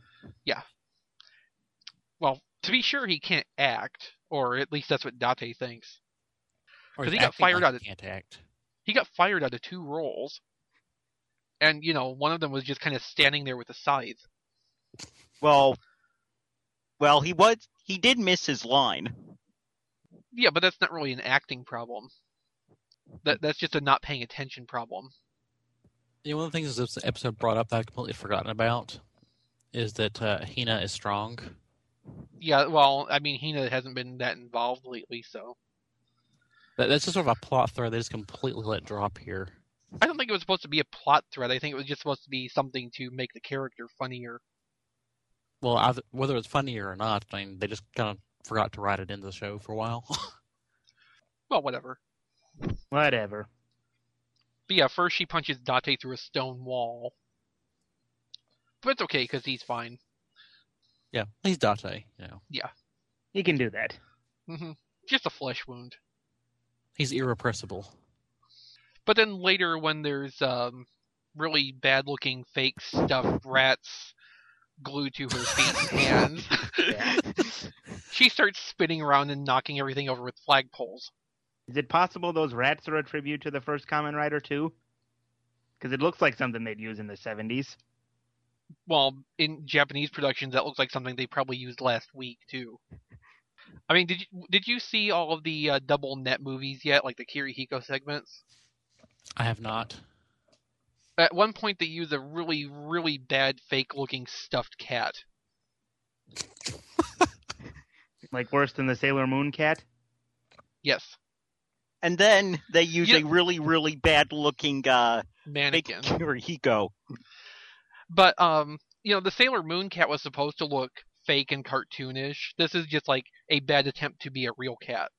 Well, to be sure, he can't act, or at least that's what Date thinks. Or 'Cause he's he got acting fired like out he of- can't act. He got fired out of two roles. And, you know, one of them was just kind of standing there with a scythe. Well, well, he was. He did miss his line. Yeah, but that's not really an acting problem. That That's just a not paying attention problem. You know, one of the things this episode brought up that I've completely forgotten about is that uh, Hina is strong. Yeah, well, I mean, Hina hasn't been that involved lately, so... That, that's just sort of a plot thread they just completely let drop here. I don't think it was supposed to be a plot thread. I think it was just supposed to be something to make the character funnier. Well, either, whether it's funny or not, I mean, they just kind of forgot to write it into the show for a while. Well, whatever. Whatever. But yeah, first she punches Date through a stone wall. But it's okay, because he's fine. Yeah, he's Date, you know. He can do that. hmm Just a flesh wound. He's irrepressible. But then later, when there's um, really bad-looking fake stuffed rats glued to her feet and hands, Yeah. she starts spinning around and knocking everything over with flagpoles. Is it possible those rats are a tribute to the first Kamen Rider too? Because it looks like something they'd use in the seventies. Well, in Japanese productions, that looks like something they probably used last week too. I mean, did you did you see all of the uh, double net movies yet, like the Kirihiko segments? I have not. At one point, they use a really, really bad fake-looking stuffed cat. Like worse than the Sailor Moon cat? Yes, And then they use Yeah. a really, really bad-looking uh, fake mannequin. Kirihiko. But um, you know, the Sailor Moon cat was supposed to look fake and cartoonish. This is just like a bad attempt to be a real cat.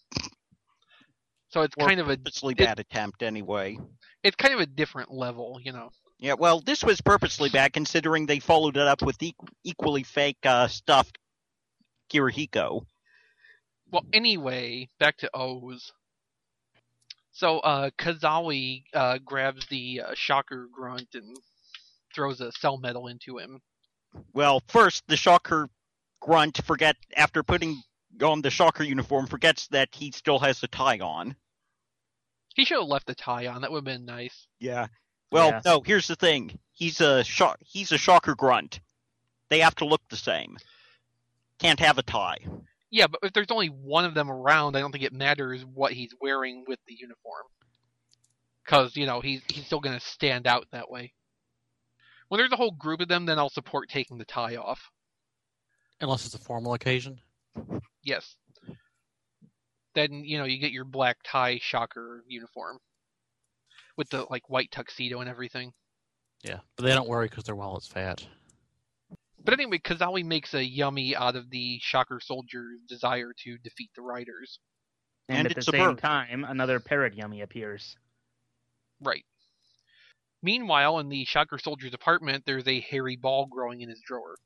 So it's Or kind of a purposely it- bad attempt, anyway. it's kind of a different level, you know. Yeah, well, this was purposely bad, considering they followed it up with e- equally fake uh, stuffed Kirihiko. Well, anyway, back to O's. So uh, Kazawi uh, grabs the uh, Shocker Grunt and throws a cell metal into him. Well, first, the Shocker Grunt forget after putting on the Shocker uniform forgets that he still has the tie on. He should have left the tie on. That would have been nice. Yeah. Well, Yeah. no. Here's the thing. He's a sho- he's a Shocker Grunt. They have to look the same. Can't have a tie. Yeah, but if there's only one of them around, I don't think it matters what he's wearing with the uniform. Because, you know, he's, he's still going to stand out that way. When there's a whole group of them, then I'll support taking the tie off. Unless it's a formal occasion. Yes. Then, you know, you get your black tie Shocker uniform. With the, like, white tuxedo and everything. Yeah, but they don't worry because their wallet's fat. But anyway, Kazawi makes a yummy out of the Shocker soldier's desire to defeat the Riders. And, And at the it's a same bird. time, another parrot yummy appears. Right. Meanwhile, in the Shocker Soldier's apartment, there's a hairy ball growing in his drawer.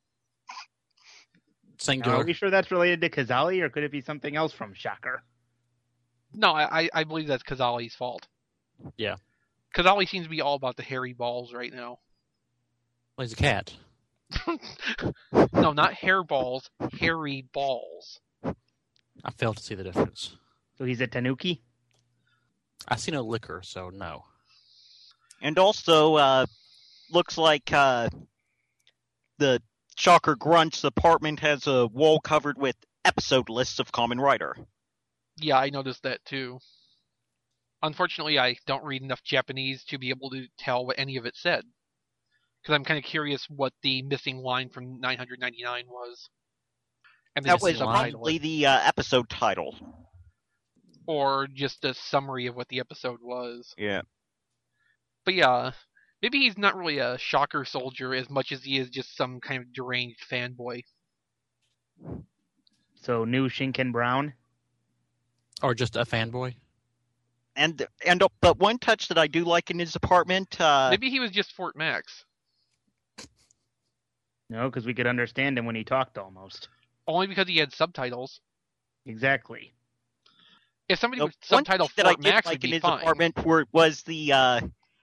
Now, Singular. are we sure that's related to Kazali, or could it be something else from Shocker? No, I, I believe that's Kazali's fault. Yeah. Kazali seems to be all about the hairy balls right now. Well, he's a cat. No, not hair balls, hairy balls. I fail to see the difference. So he's a Tanuki? I see no liquor, so no. And also, uh, looks like uh, the Shocker Grunt's apartment has a wall covered with episode lists of Kamen Rider. Yeah, I noticed that too. Unfortunately, I don't read enough Japanese to be able to tell what any of it said. Because I'm kind of curious what the missing line from nine hundred ninety-nine was. And That just was subtitle probably it. the uh, episode title. Or just a summary of what the episode was. Yeah. But yeah, maybe he's not really a Shocker Soldier as much as he is just some kind of deranged fanboy. So new Shinken Brown? Or just a fanboy. And and but one touch that I do like in his apartment, uh, Maybe he was just Fort Max. No, because we could understand him when he talked almost. Only because he had subtitles. Exactly. If somebody the would one subtitle thing that I Fort did Max, like would in be his fine. apartment were, was the uh,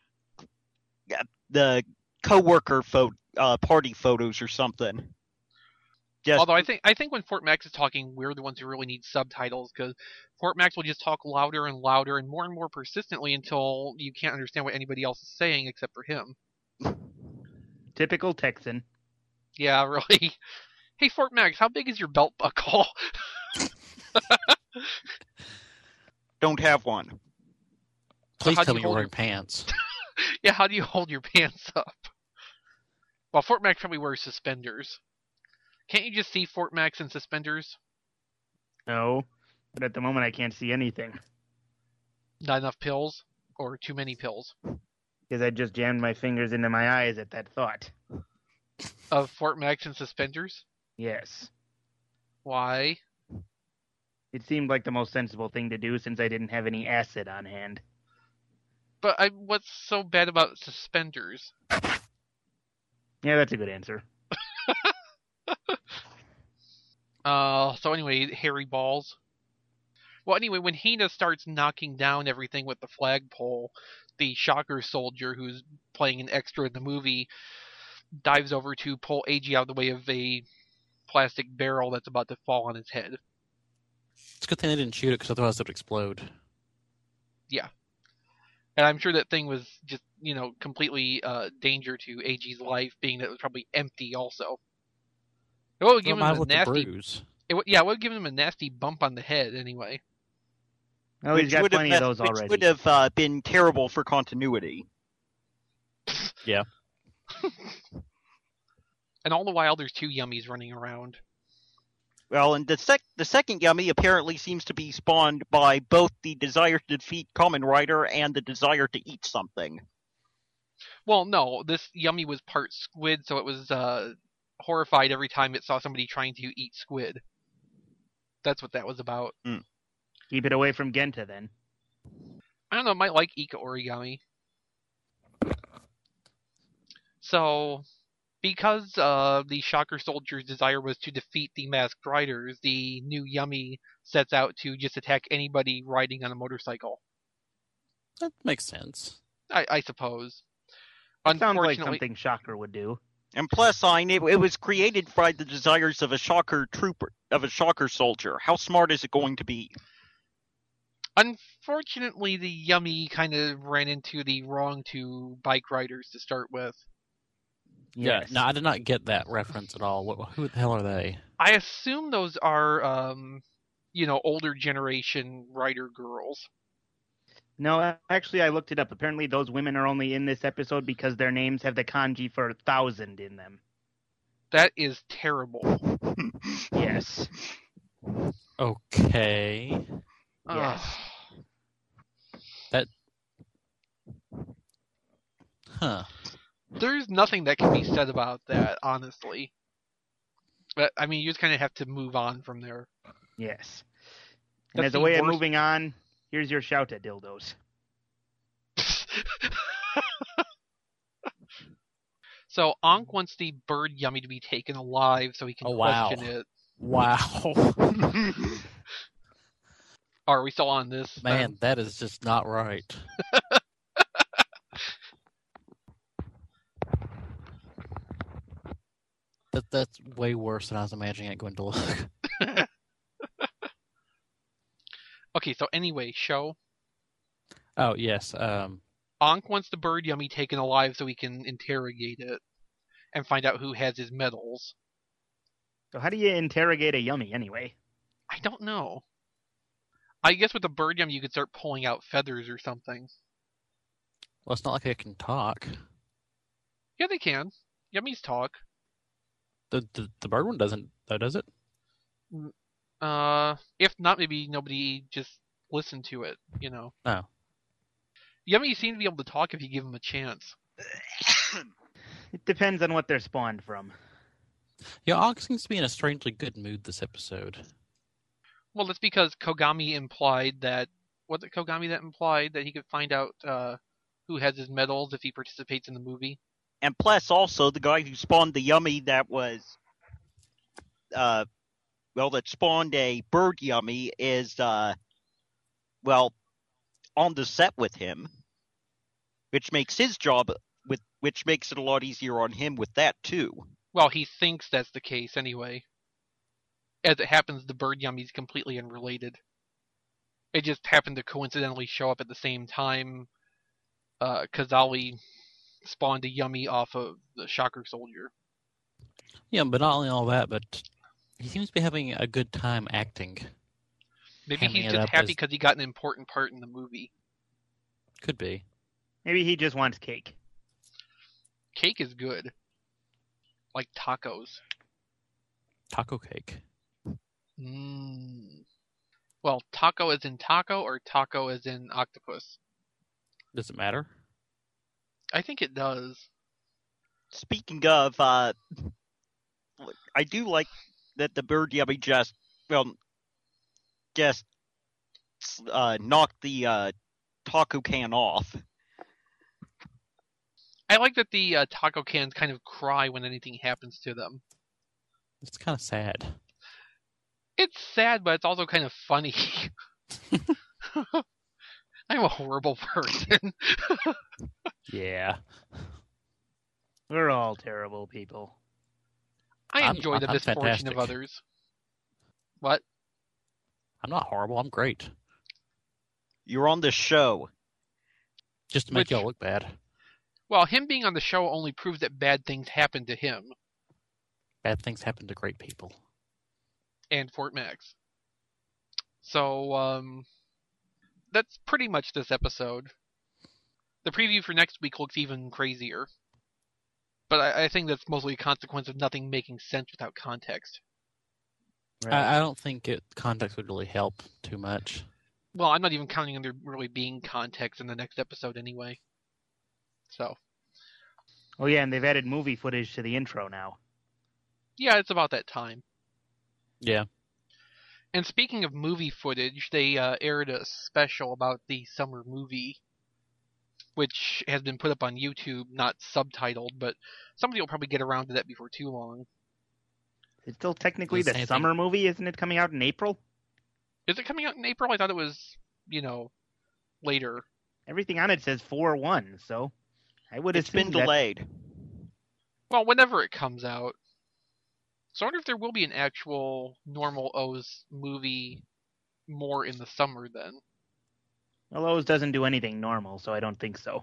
the coworker photo, uh, party photos or something. Just, Although I think I think when Fort Max is talking, we're the ones who really need subtitles because Fort Max will just talk louder and louder and more and more persistently until you can't understand what anybody else is saying except for him. Typical Texan. Yeah, really. Hey, Fort Max, how big is your belt buckle? don't have one. Please how do tell you me you're hold wearing your- pants. Yeah, how do you hold your pants up? Well, Fort Max probably wears suspenders. Can't you just see Fort Max in suspenders? No, but at the moment I can't see anything Not enough pills? Or too many pills? because I just jammed my fingers into my eyes at that thought. Of Fort Max in suspenders? Yes. Why? It seemed like the most sensible thing to do since I didn't have any acid on hand. But I, what's so bad about suspenders? Yeah, that's a good answer. Uh, so anyway, hairy balls. Well, anyway, when Hina starts knocking down everything with the flagpole, the Shocker Soldier, who's playing an extra in the movie, dives over to pull Eiji out of the way of a plastic barrel that's about to fall on his head. It's a good thing they didn't shoot it, because otherwise it would explode. And I'm sure that thing was just, you know, completely uh, danger to Eiji's life, being that it was probably empty also. It would give Well, him mine a with the nasty, bruise. it would, yeah, it would have given him a nasty bump on the head anyway. Oh, he's got would have plenty messed- of those which already. would have uh, been terrible for continuity. Yeah. And all the while, there's two yummies running around. Well, and the sec the second Yummy apparently seems to be spawned by both the desire to defeat Kamen Rider and the desire to eat something. Well, no, this yummy was part squid, so it was uh, horrified every time it saw somebody trying to eat squid. That's what that was about. Keep it away from Genta then. I don't know, it might like Ika Origami. So, because uh, the Shocker Soldier's desire was to defeat the Masked Riders, the new Yummy sets out to just attack anybody riding on a motorcycle. That makes sense. I, I suppose. Sounds like Unfortunately, something Shocker would do. And plus, I it, it was created by the desires of a Shocker trooper, of a Shocker soldier. How smart is it going to be? unfortunately, the Yummy kind of ran into the wrong two bike riders to start with. Yes. Yeah, no, I did not get that reference at all. What, who the hell are they? I assume those are, um, you know, older generation rider girls. No, actually, I looked it up. Apparently, those women are only in this episode because their names have the kanji for thousand in them. That is terrible. Yes. Okay. Yes. Ugh. Huh. There's nothing that can be said about that, honestly. But, I mean, you just kind of have to move on from there. Yes. And That's as a the way of worst- moving on, here's your shout at dildos. So Ankh wants the bird yummy to be taken alive so he can Oh, wow. question it. Wow. Are we still on this? Man, then? that is just not right. that That's way worse than I was imagining it going to look. Okay, so anyway, show. Oh, yes. Um, Ankh wants the bird yummy taken alive so he can interrogate it and find out who has his medals. So how do you interrogate a yummy anyway? I don't know. I guess with the bird yummy you could start pulling out feathers or something. well, it's not like it can talk. Yeah, they can. Yummies talk. The, the the bird one doesn't, though, does it? Uh, if not, maybe nobody just listened to it, you know. No. Yummies seem to be able to talk if you give them a chance. It depends on what they're spawned from. Yeah, Og seems to be in a strangely good mood this episode. Well, that's because Kogami implied that... Was it Kogami that implied that he could find out uh, who has his medals if he participates in the movie? And plus, also, the guy who spawned the yummy that was, uh, well, that spawned a bird yummy is, uh, well, on the set with him, which makes his job, with which makes it a lot easier on him with that, too. Well, he thinks that's the case anyway. As it happens, the bird yummy's completely unrelated. It just happened to coincidentally show up at the same time uh, Kazali spawned a yummy off of the Shocker Soldier. Yeah, but not only all that, but he seems to be having a good time acting. Maybe Hamming he's it just up happy as- because he got an important part in the movie. Could be. Maybe he just wants cake. Cake is good. Like tacos. Taco cake. Mm. Well, taco is in taco or taco is in octopus? Does it matter? I think it does. Speaking of, uh, I do like that the bird yummy just, well, just uh, knocked the uh, taco can off. I like that the uh, taco cans kind of cry when anything happens to them. It's kind of sad. It's sad, but it's also kind of funny. I'm a horrible person. Yeah. We're all terrible people. I I'm- enjoy the I'm misfortune fantastic. of others. What? I'm not horrible. I'm great. You're on the show. Just to make Which- y'all look bad. Well, him being on the show only proves that bad things happen to him Bad things happen to great people. and Fort Max. So, um, that's pretty much this episode. The preview for next week looks even crazier. But I, I think that's mostly a consequence of nothing making sense without context. I, I don't think it context would really help too much. Well, I'm not even counting on there really being context in the next episode anyway. So, Oh yeah, and they've added movie footage to the intro now. yeah, it's about that time. Yeah. And speaking of movie footage, they uh, aired a special about the summer movie, which has been put up on YouTube, not subtitled, but somebody will probably get around to that before too long. It's still technically Does it the say anything- summer movie, isn't it coming out in April? Is it coming out in April? I thought it was, you know, later. Everything on it says four one, so I would It's been assume that delayed. Well, whenever it comes out. So I wonder if there will be an actual normal O's movie more in the summer then. well, O's doesn't do anything normal, so I don't think so.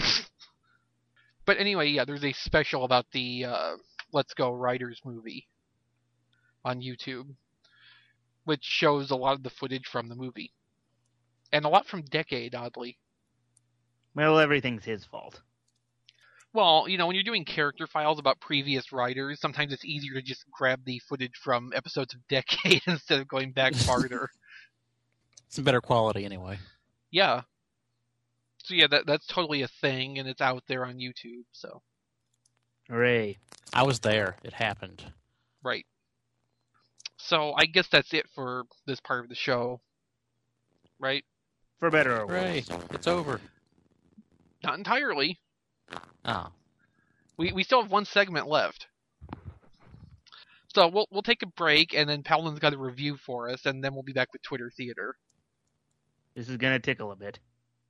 But anyway, yeah, there's a special about the uh, Let's Go Riders movie on YouTube, which shows a lot of the footage from the movie. And a lot from Decade, oddly. Well, everything's his fault. Well, you know, when you're doing character files about previous writers, sometimes it's easier to just grab the footage from episodes of Decade instead of going back farther. It's in better quality anyway. Yeah. So yeah, that that's totally a thing, and it's out there on YouTube, so. Hooray. I was there. It happened. Right. So I guess that's it for this part of the show. Right? For better or worse. Hooray. It's over. Not entirely. Oh. We we still have one segment left. So we'll we'll take a break, and then Paladin's got a review for us, and then we'll be back with Twitter Theater. This is gonna tickle a bit.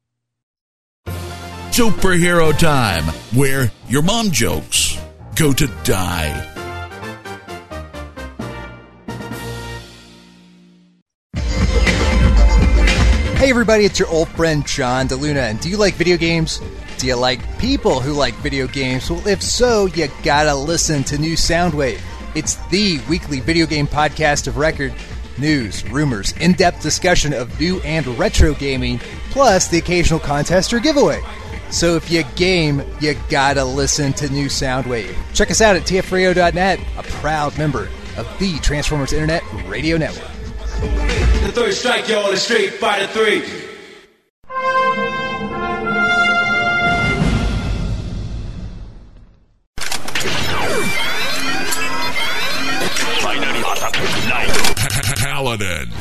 Superhero time, where your mom jokes go to die. Hey everybody, it's your old friend John DeLuna, and do you like video games? Do you like people who like video games? Well, if so, you gotta listen to New Soundwave. It's the weekly video game podcast of record. News, rumors, in-depth discussion of new and retro gaming, plus the occasional contest or giveaway. So if you game, you gotta listen to New Soundwave. Check us out at T F radio dot net, a proud member of the Transformers Internet Radio Network. The third strike, y'all, is Street Fighter three. Paladin.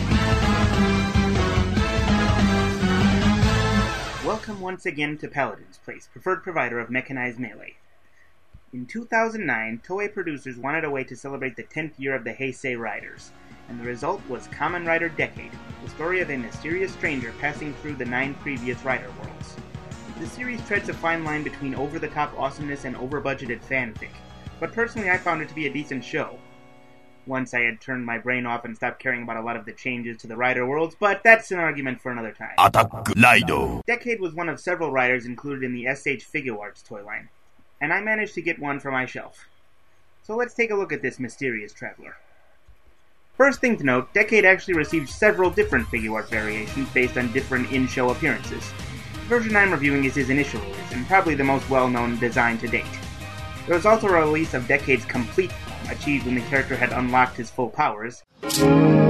Welcome once again to Paladin's Place, preferred provider of mechanized melee. In two thousand nine, Toei producers wanted a way to celebrate the tenth year of the Heisei Riders, and the result was Kamen Rider Decade, the story of a mysterious stranger passing through the nine previous Rider worlds. The series treads a fine line between over-the-top awesomeness and over-budgeted fanfic, but personally I found it to be a decent show. Once I had turned my brain off and stopped caring about a lot of the changes to the Rider worlds, but that's an argument for another time. Attack Raido. Decade was one of several Riders included in the S H Figuarts toy line, and I managed to get one for my shelf. So let's take a look at this mysterious traveler. First thing to note, Decade actually received several different Figuarts variations based on different in-show appearances. The version I'm reviewing is his initial release, and probably the most well-known design to date. There was also a release of Decade's complete form, achieved when the character had unlocked his full powers. Kuga,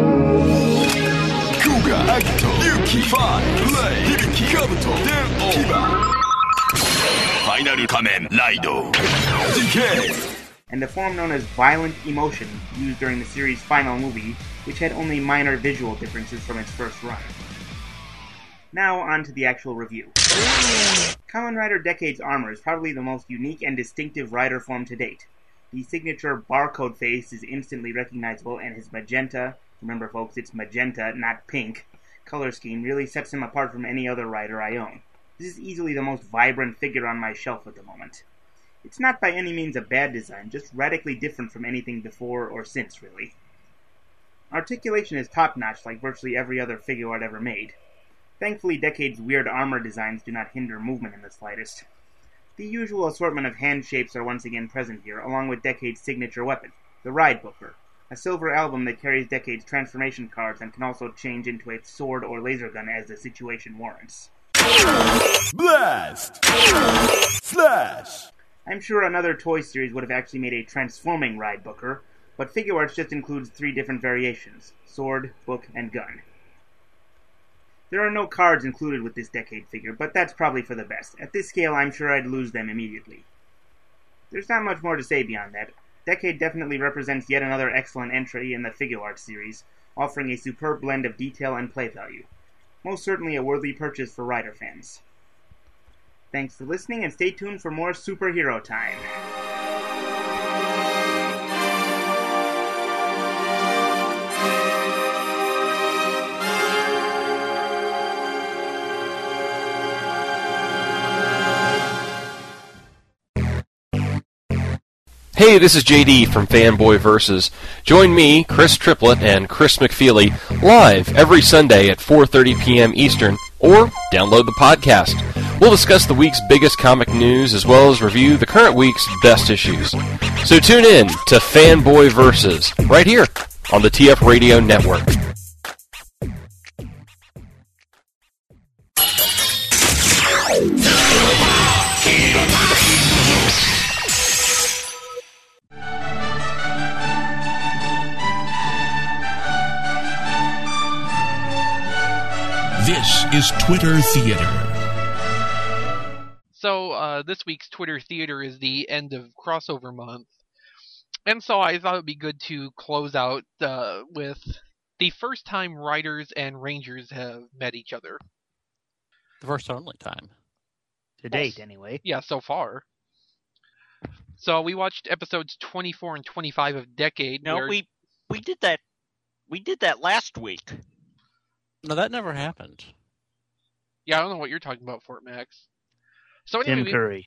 Agito, Yuki, Fai, Rei, Hibiki, Kabuto, Den-O, Kiba. Final Kamen Rider. Decay. And the form known as Violent Emotion, used during the series' final movie, which had only minor visual differences from its first run. Now on to the actual review. Kamen Rider Decade's armor is probably the most unique and distinctive rider form to date. The signature barcode face is instantly recognizable, and his magenta, remember folks, it's magenta, not pink, color scheme really sets him apart from any other rider I own. This is easily the most vibrant figure on my shelf at the moment. It's not by any means a bad design, just radically different from anything before or since, really. Articulation is top-notch like virtually every other figure art ever made. Thankfully, Decade's weird armor designs do not hinder movement in the slightest. The usual assortment of hand shapes are once again present here, along with Decade's signature weapon, the Ride Booker, a silver album that carries Decade's transformation cards and can also change into a sword or laser gun as the situation warrants. Blast! Slash! I'm sure another toy series would have actually made a transforming Ride Booker, but Figuarts just includes three different variations, sword, book, and gun. There are no cards included with this Decade figure, but that's probably for the best. At this scale, I'm sure I'd lose them immediately. There's not much more to say beyond that. Decade definitely represents yet another excellent entry in the Figuarts series, offering a superb blend of detail and play value. Most certainly a worthy purchase for Rider fans. Thanks for listening, and stay tuned for more Superhero Time. Hey, this is J D from Fanboy Versus. Join me, Chris Triplett, and Chris McFeely live every Sunday at four thirty p.m. Eastern, or download the podcast. We'll discuss the week's biggest comic news as well as review the current week's best issues. So tune in to Fanboy Versus right here on the T F Radio Network. This is Twitter Theater. So, uh, this week's Twitter Theater is the end of crossover month. And so I thought it would be good to close out uh, with the first time Riders and Rangers have met each other. The first and only time. To date, anyway. Yeah, so far. So we watched episodes twenty-four and twenty-five of Decade. No, where... we we did that. We did that last week. No, that never happened. Yeah, I don't know what you're talking about, Fort Max. So anyway, Tim we... Curry.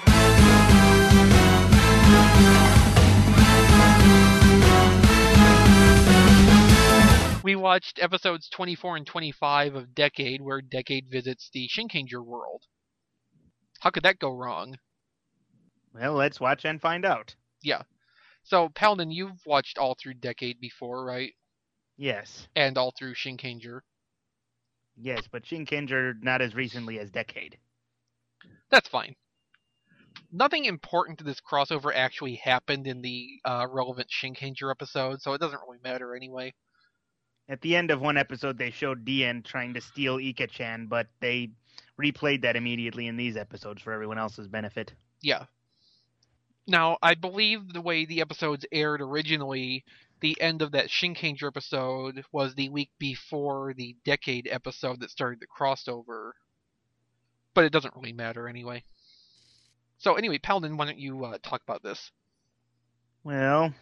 we watched episodes twenty-four and twenty-five of Decade, where Decade visits the Shinkanger world. How could that go wrong? Well, let's watch and find out. Yeah. So, Paladin, you've watched all through Decade before, right? Yes. And all through Shinkanger. Yes, but Shinkanger not as recently as Decade. That's fine. Nothing important to this crossover actually happened in the uh, relevant Shinkanger episode, so it doesn't really matter anyway. At the end of one episode, they showed Dien trying to steal Ika-chan, but they replayed that immediately in these episodes for everyone else's benefit. Yeah. Now, I believe the way the episodes aired originally, the end of that Shinkanger episode was the week before the Decade episode that started the crossover. But it doesn't really matter anyway. So anyway, Paladin, why don't you uh, talk about this? Well,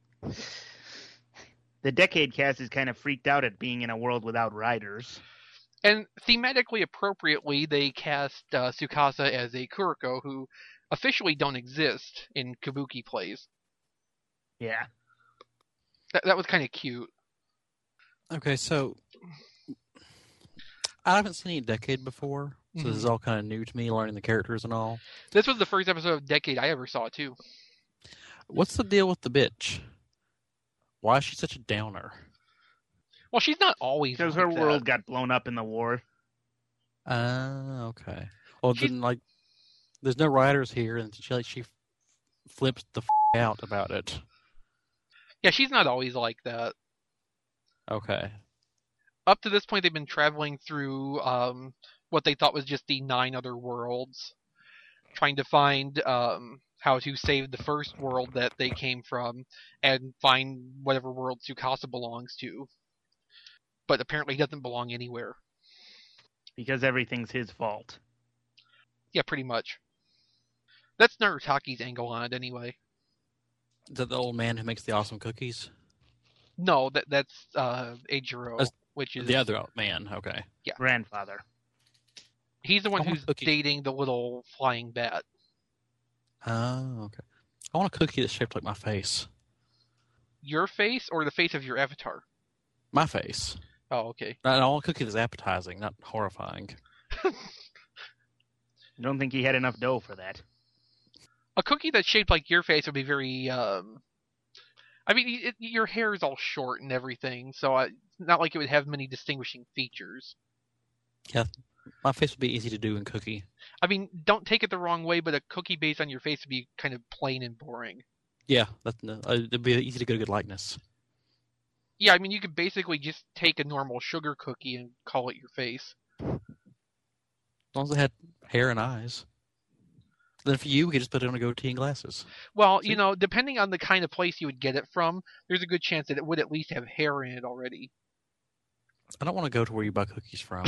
the Decade cast is kind of freaked out at being in a world without riders. And thematically appropriately, they cast uh, Tsukasa as a Kuroko who officially don't exist in Kabuki plays. Yeah. That, that was kind of cute. Okay, so I haven't seen any Decade before, so Mm-hmm. this is all kind of new to me, learning the characters and all. This was the first episode of Decade I ever saw, too. What's the deal with the bitch? Why is she such a downer? Well, she's not always Because like her that. world got blown up in the war. Ah, okay. Well, She's- then, like, there's no writers here, and she, like, she f- flips the f- out about it. Yeah, she's not always like that. Okay. Up to this point, they've been traveling through um, what they thought was just the nine other worlds, trying to find um, how to save the first world that they came from, and find whatever world Tsukasa belongs to. But apparently he doesn't belong anywhere. Because everything's his fault. Yeah, pretty much. That's Narutaki's angle on it anyway. Is that the old man who makes the awesome cookies? No, that that's uh, Eijiro, That's which is The other man, okay. Grandfather. he's the one I want who's cookies. dating the little flying bat. Oh, okay. I want a cookie that's shaped like my face. Your face or the face of your avatar? My face. Oh, okay. I I want a cookie that's appetizing, not horrifying. I don't think he had enough dough for that. A cookie that's shaped like your face would be very. Um... I mean, it, your hair is all short and everything, so I, it's not like it would have many distinguishing features. Yeah, my face would be easy to do in cookie. I mean, don't take it the wrong way, but a cookie based on your face would be kind of plain and boring. Yeah, that's, uh, it'd be easy to get a good likeness. Yeah, I mean, you could basically just take a normal sugar cookie and call it your face. As long as it had hair and eyes. Then for you, we could just put it on a goatee and glasses. Well, See? you know, depending on the kind of place you would get it from, there's a good chance that it would at least have hair in it already. I don't want to go to where you buy cookies from.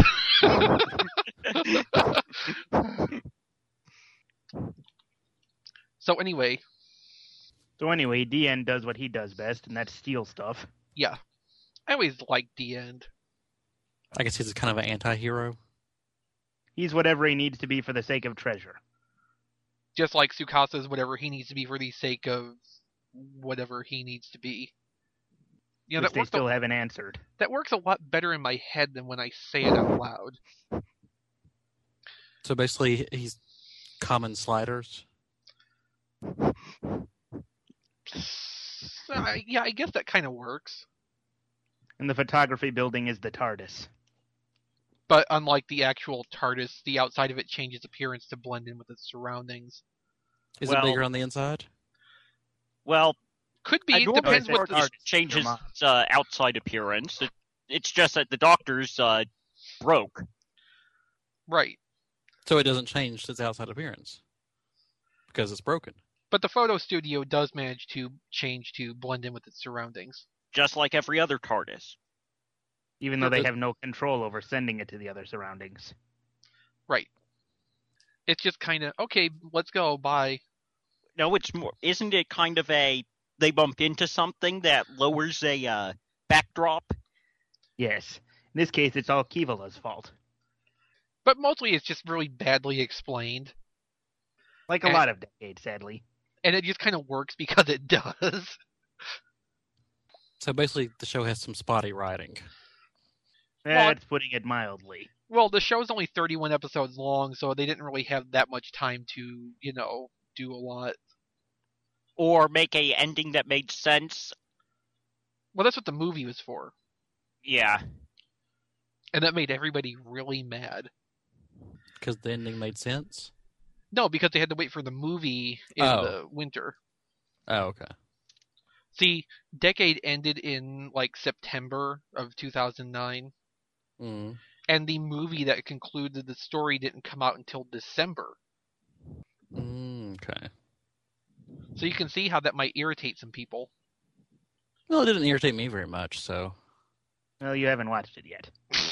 So anyway, So anyway, Dien does what he does best, and that's steal stuff. yeah. I always liked the end. I guess he's kind of an anti-hero. He's whatever he needs to be for the sake of treasure. Just like Tsukasa's whatever he needs to be for the sake of whatever he needs to be. You know, which that they works, still a, haven't answered. that works a lot better in my head than when I say it out loud. So basically, he's common sliders. So, I, yeah, I guess that kind of works. And the photography building is the TARDIS. But unlike the actual TARDIS, the outside of it changes appearance to blend in with its surroundings. Is Well- it bigger on the inside? Well, Could be, I it normally depends think what the... TARDIS changes Come on. its uh, outside appearance. It, it's just that the doctor's uh, broke. Right. So it doesn't change its outside appearance because it's broken. But the photo studio does manage to change to blend in with its surroundings. Just like every other TARDIS. Even though Yeah, they but- have no control over sending it to the other surroundings. Right. It's just kind of, okay, let's go, bye. No, it's more. Isn't it kind of a they bump into something that lowers a uh, backdrop? Yes. In this case, it's all Kivala's fault. But mostly it's just really badly explained. Like a And- lot of decades, sadly. And it just kind of works because it does. So basically, the show has some spotty writing. That's putting it mildly. Well, the show's only thirty-one episodes long, so they didn't really have that much time to, you know, do a lot. Or make a ending that made sense? Well, that's what the movie was for. Yeah. And that made everybody really mad. Because the ending made sense? No, because they had to wait for the movie in Oh. the winter. Oh, okay. See, Decade ended in, like, September of two thousand nine. Mm. And the movie that concluded the story didn't come out until December. Mm, okay. So you can see how that might irritate some people. Well, it didn't irritate me very much, so... Well, you haven't watched it yet.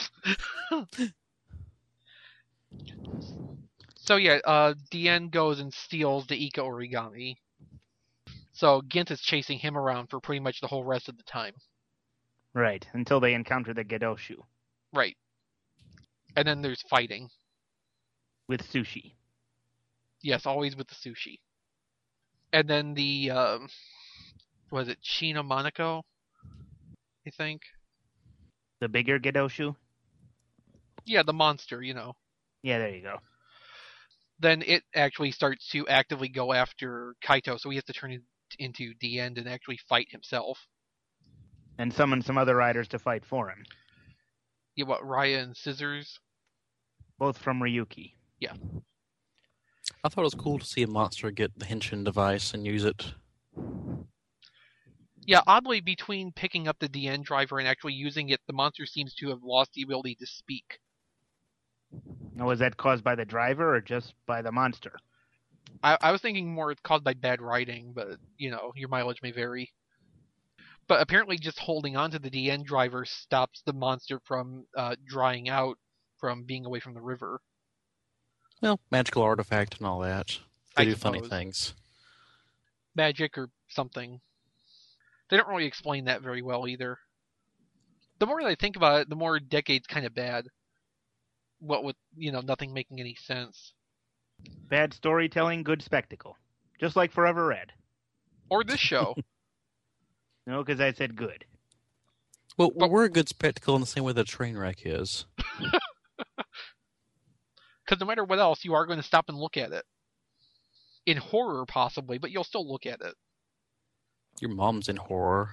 So yeah, uh, Dien goes and steals the Ika origami. So Gint is chasing him around for pretty much the whole rest of the time. Right, until they encounter the Gedoshu Right. And then there's fighting. with sushi. Yes, always with the sushi. And then the, um, was it Chino Monaco? I think. The bigger Gedoshu? Yeah, the monster, you know. Yeah, there you go. Then it actually starts to actively go after Kaito, so he has to turn it into Dien and actually fight himself. And summon some other riders to fight for him. Yeah, what, Raya and Scissors? Both from Ryuki. Yeah. I thought it was cool to see a monster get the Henshin device and use it. Yeah, oddly, between picking up the Dien driver and actually using it, the monster seems to have lost the ability to speak. Now, was that caused by the driver or just by the monster? I, I was thinking more it's caused by bad writing, but, you know, your mileage may vary. But apparently just holding on to the Dien driver stops the monster from uh, drying out from being away from the river. Well, magical artifact and all that. They I do funny suppose. things. Magic or something. They don't really explain that very well either. The more that I think about it, the more Decade's kind of bad. What with, you know, nothing making any sense. Bad storytelling, good spectacle. Just like Forever Red. Or this show. No, because I said good. Well, we're a good spectacle in the same way that a train wreck is. Because no matter what else, you are going to stop and look at it. In horror, possibly, but you'll still look at it. Your mom's in horror.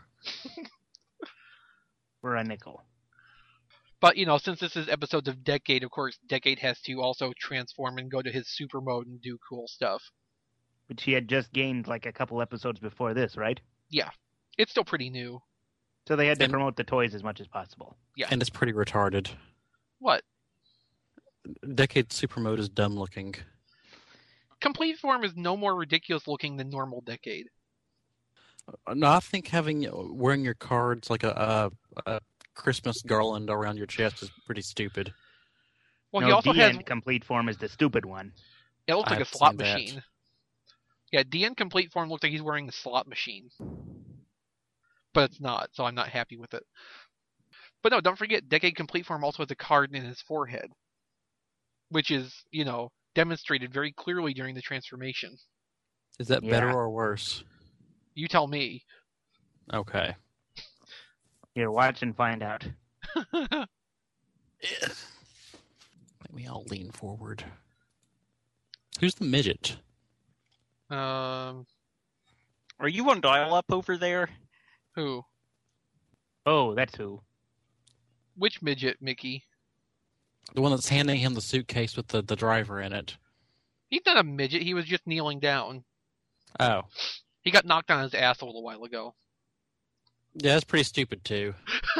For a nickel. But, you know, since this is episodes of Decade, of course, Decade has to also transform and go to his super mode and do cool stuff. Which he had just gained like a couple episodes before this, right? Yeah. It's still pretty new. So they had to And- promote the toys as much as possible. Yeah. And it's pretty retarded. What? Decade Super Mode is dumb looking. Complete form is no more ridiculous looking than normal Decade. No, I think having wearing your cards like a, a, a Christmas garland around your chest is pretty stupid. Well, no, he also D-End has... complete form is the stupid one. It looks like a I've slot seen that. machine. Yeah, D N complete form looks like he's wearing a slot machine. But it's not, so I'm not happy with it. But no, don't forget, Decade complete form also has a card in his forehead. Which is, you know, demonstrated very clearly during the transformation. Is that better Yeah. or worse? You tell me. Okay. Here, watch and find out. Let me all lean forward. Who's the midget? um, Are you on dial-up over there? who? Oh, that's who. Which midget, Mickey? The one that's handing him the suitcase with the, the driver in it. He's not a midget, he was just kneeling down. Oh. He got knocked on his ass a little while ago. Yeah, that's pretty stupid, too.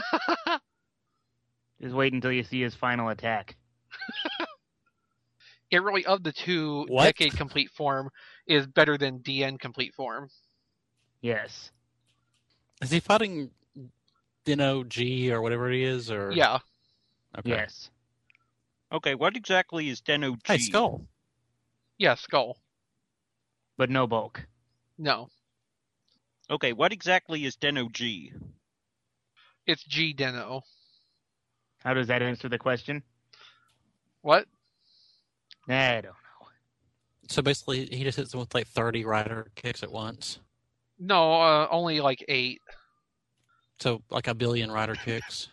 Just wait until you see his final attack. It really, of the two, What? Decade complete form is better than D N complete form. Yes. Is he fighting Dino G or whatever he is? Or Yeah. Okay. Yes. Okay, what exactly is Deno G? Hey, Skull. Yeah, Skull. But no bulk. No, Okay, what exactly is Deno G? it's G Deno. How does that answer the question? What? I don't know. So basically, he just hits them with like thirty rider kicks at once. No, uh, only like eight. So like a billion rider kicks.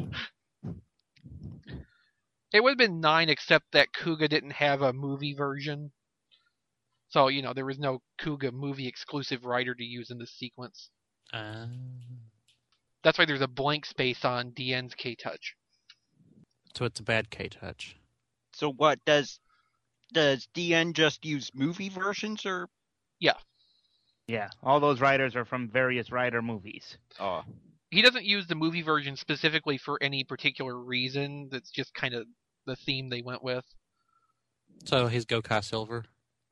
It would have been nine, except that Kuga didn't have a movie version. So, you know, there was no Kuga movie exclusive rider to use in this sequence. Uh, That's why there's a blank space on D N's K-Touch. so it's a bad K-Touch. So what, does does D N just use movie versions, or? Yeah, all those riders are from various rider movies. Oh. He doesn't use the movie version specifically for any particular reason. That's just kind of the theme they went with. So he's Gokai Silver.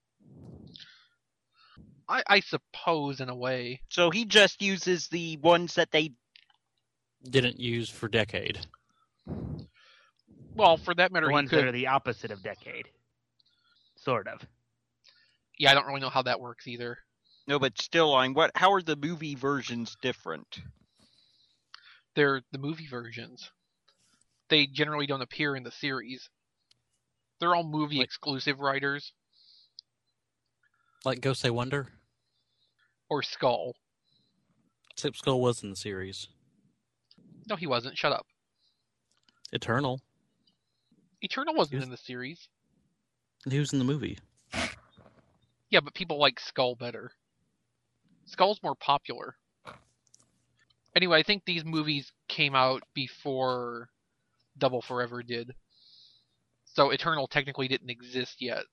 I, I suppose, in a way. So he just uses the ones that they... Didn't use for Decade. Well, for that matter, The he ones could... that are the opposite of Decade. Sort of. Yeah, I don't really know how that works either. No, but still, on what? How are the movie versions different? They're the movie versions. They generally don't appear in the series. They're all movie Like- exclusive writers. Like Gosei Wonder? Or Skull. Except Skull was in the series. No, he wasn't. Shut up. Eternal. Eternal wasn't He was- in the series. He was in the movie. Yeah, but people like Skull better. Skull's more popular. Anyway, I think these movies came out before Double Forever did. So Eternal technically didn't exist yet.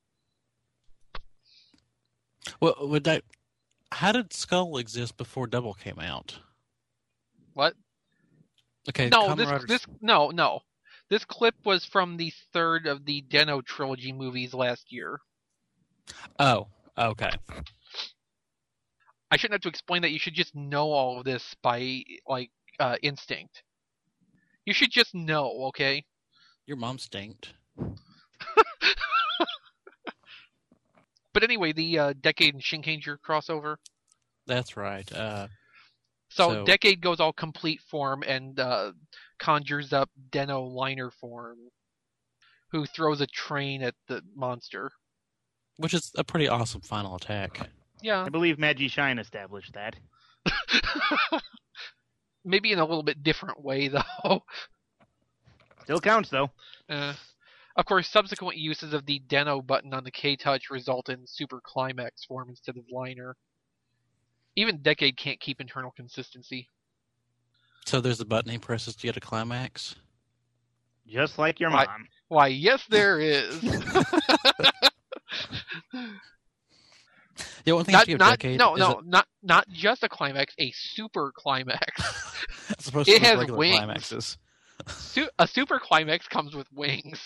Well, would that? How did Skull exist before Double came out? What? Okay, No, Kamen this Riders- this no, no. This clip was from the third of the Deno trilogy movies last year. Oh, okay. I shouldn't have to explain that. You should just know all of this by like uh, instinct. You should just know, okay? Your mom stinked. But anyway, the uh, Decade and Shinkanger crossover. That's right. Uh, So, So- Decade goes all complete form and uh, conjures up Deno Liner form, who throws a train at the monster. which is a pretty awesome final attack. Yeah, I believe Magi Shine established that. maybe in a little bit different way though. Still counts, though. Uh, of course, subsequent uses of the Deno button on the K-Touch result in Super Climax form instead of Liner. Even Decade can't keep internal consistency. So there's a button he presses to get a climax. Just like your Right. mom. Why, yes, there is. Yeah, one thing I not, have to give not, Decade no, is no, that not not just a climax, a super climax. it's supposed it to be has regular wings. climaxes. Su- a super climax comes with wings.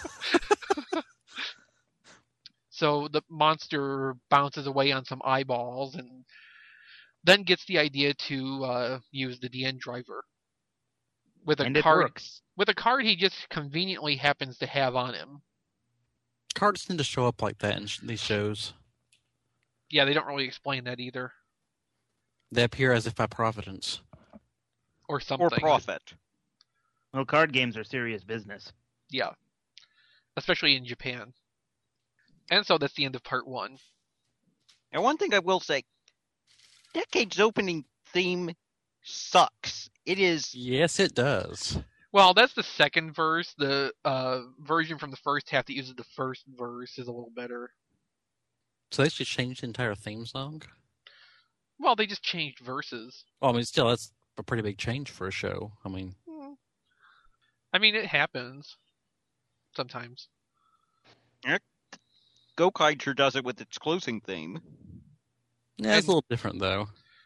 So the monster bounces away on some eyeballs and then gets the idea to uh, use the D N driver with a And it card. works. With a card he just conveniently happens to have on him. Cards tend to show up like that in sh- these shows. Yeah, they don't really explain that either, They appear as if by providence. or something. Or profit. Well, card games are serious business. Yeah, especially in Japan. And so that's the end of part one. And one thing I will say, Decade's opening theme sucks. It is... Yes, it does. Well, that's the second verse. The uh, version from the first half that uses the first verse is a little better. So they actually changed the entire theme song? Well, they just changed verses. Well, I mean, still, that's a pretty big change for a show. I mean, I mean, it happens sometimes. Gokai sure does it with its closing theme. yeah, it's And- a little different, though.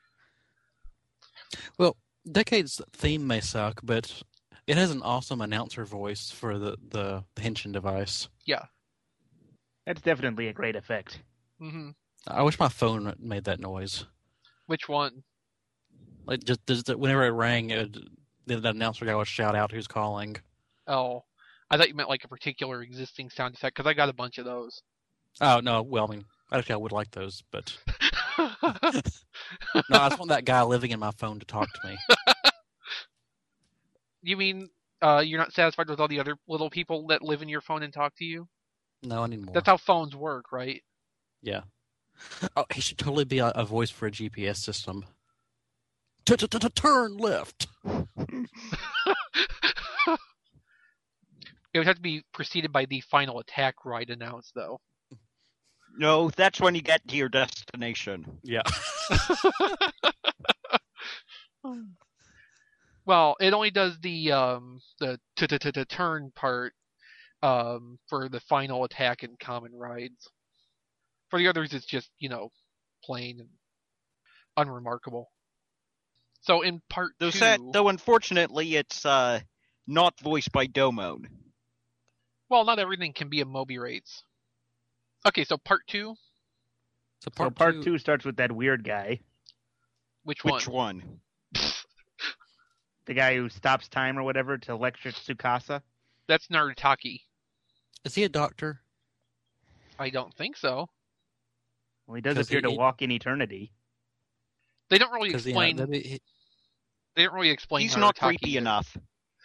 Well, Decade's theme may suck, but it has an awesome announcer voice for the, the, the Henshin device. That's definitely a great effect. hmm I wish my phone made that noise. Which one? Like, just, just whenever it rang, it would, the, the announcer guy would shout out who's calling. Oh, I thought you meant like a particular existing sound effect, because I got a bunch of those. Oh, no, well, I mean, actually, I would like those, but No, I just want that guy living in my phone to talk to me. You mean uh, you're not satisfied with all the other little people that live in your phone and talk to you? No, I need more. That's how phones work, right? Yeah. Oh, he should totally be a, a voice for a G P S system. Turn left. It would have to be preceded by the final attack ride announced, though. No, that's when you get to your destination. Yeah. Well, it only does the um the t t t turn part um for the final attack and common rides. For the others, it's just, you know, plain and unremarkable. So in part Though, two, sad, though unfortunately, it's uh, not voiced by Domon. well, not everything can be a Moby Rates. Okay, so part two, So So part two starts with that weird guy, which one? Which one? the guy who stops time or whatever to lecture Tsukasa. That's Narutaki. Is he a doctor? I don't think so. Well, he does 'Cause appear he- to walk in eternity. They don't really 'Cause, yeah, explain. that'd be- he- they don't really explain. He's not Narutaki creepy here. enough.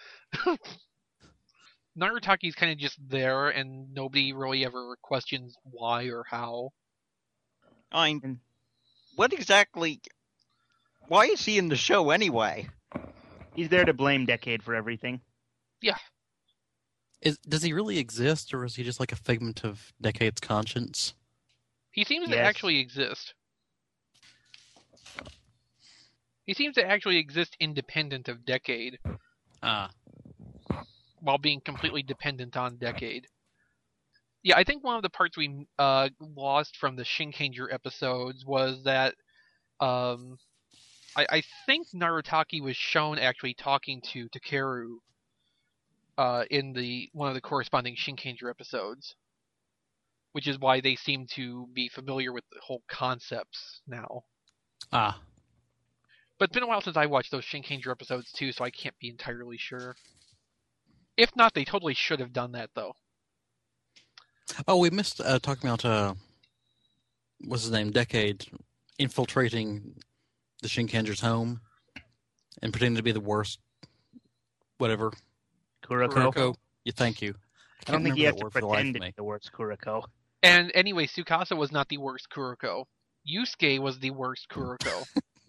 Narutaki's kind of just there, and nobody really ever questions why or how. I mean, what exactly... Why is he in the show anyway? He's there to blame Decade for everything. Yeah, Is, does he really exist, or is he just like a figment of Decade's conscience? he seems to Yes. actually exist. He seems to actually exist independent of Decade, Ah. while being completely dependent on Decade. Yeah, I think one of the parts we uh, lost from the Shinkanger episodes was that um, I, I think Narutaki was shown actually talking to Takeru uh, in the one of the corresponding Shinkanger episodes, which is why they seem to be familiar with the whole concepts now. Ah. But it's been a while since I watched those Shinkanger episodes too, so I can't be entirely sure. If not, they totally should have done that, though. Oh, we missed uh, talking about, uh, what's his name, Decade, infiltrating the Shinkanger's home and pretending to be the worst, whatever. Kuroko. Kuroko. Yeah, thank you. I don't think he you has to pretend to be the worst Kuroko. And anyway, Tsukasa was not the worst Kuroko. Yusuke was the worst Kuroko.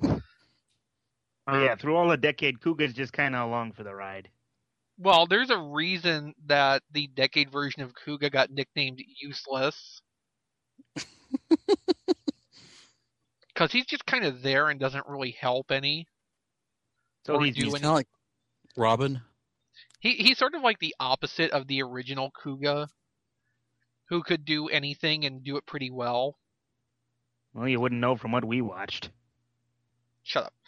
Oh yeah, through all the Decade, Kuga's just kind of along for the ride. Well, there's a reason that the Decade version of Kuga got nicknamed Useless. Because he's just kind of there and doesn't really help any. So Or he's, do He's any- kind of like Robin. He He's sort of like the opposite of the original Kuga, who could do anything and do it pretty well. well, you wouldn't know from what we watched. Shut up.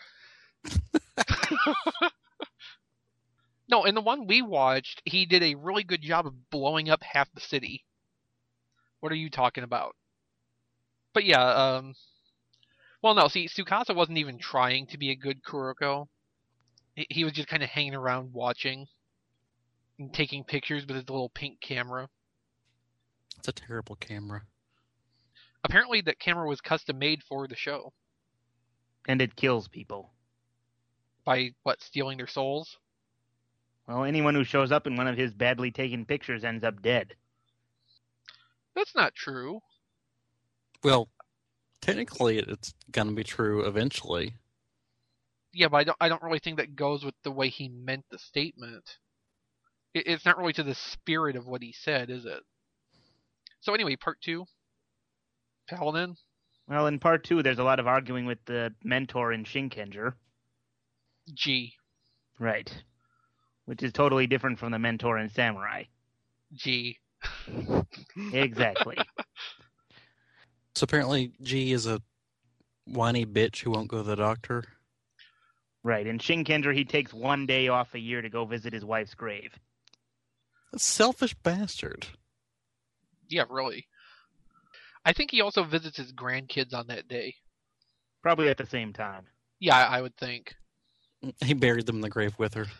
No, in the one we watched, he did a really good job of blowing up half the city. What are you talking about? But yeah, um... well, no, see, Tsukasa wasn't even trying to be a good Kuroko. He, he was just kind of hanging around watching and taking pictures with his little pink camera. It's a terrible camera. Apparently that camera was custom made for the show. And it kills people. By, what, stealing their souls? Well, anyone who shows up in one of his badly taken pictures ends up dead. That's not true. Well, technically, it's going to be true eventually. Yeah, but I don't, I don't really think that goes with the way he meant the statement. It, it's not really to the spirit of what he said, is it? So anyway, part two. Paladin. Well, in part two, there's a lot of arguing with the mentor in Shinkenger. G. Right. Which is totally different from the mentor in Samurai. G. Exactly. So apparently, G is a whiny bitch who won't go to the doctor. Right. In Shinkenger, he takes one day off a year to go visit his wife's grave. A selfish bastard. Yeah, really. I think he also visits his grandkids on that day. Probably at the same time. Yeah, I, I would think. He buried them in the grave with her.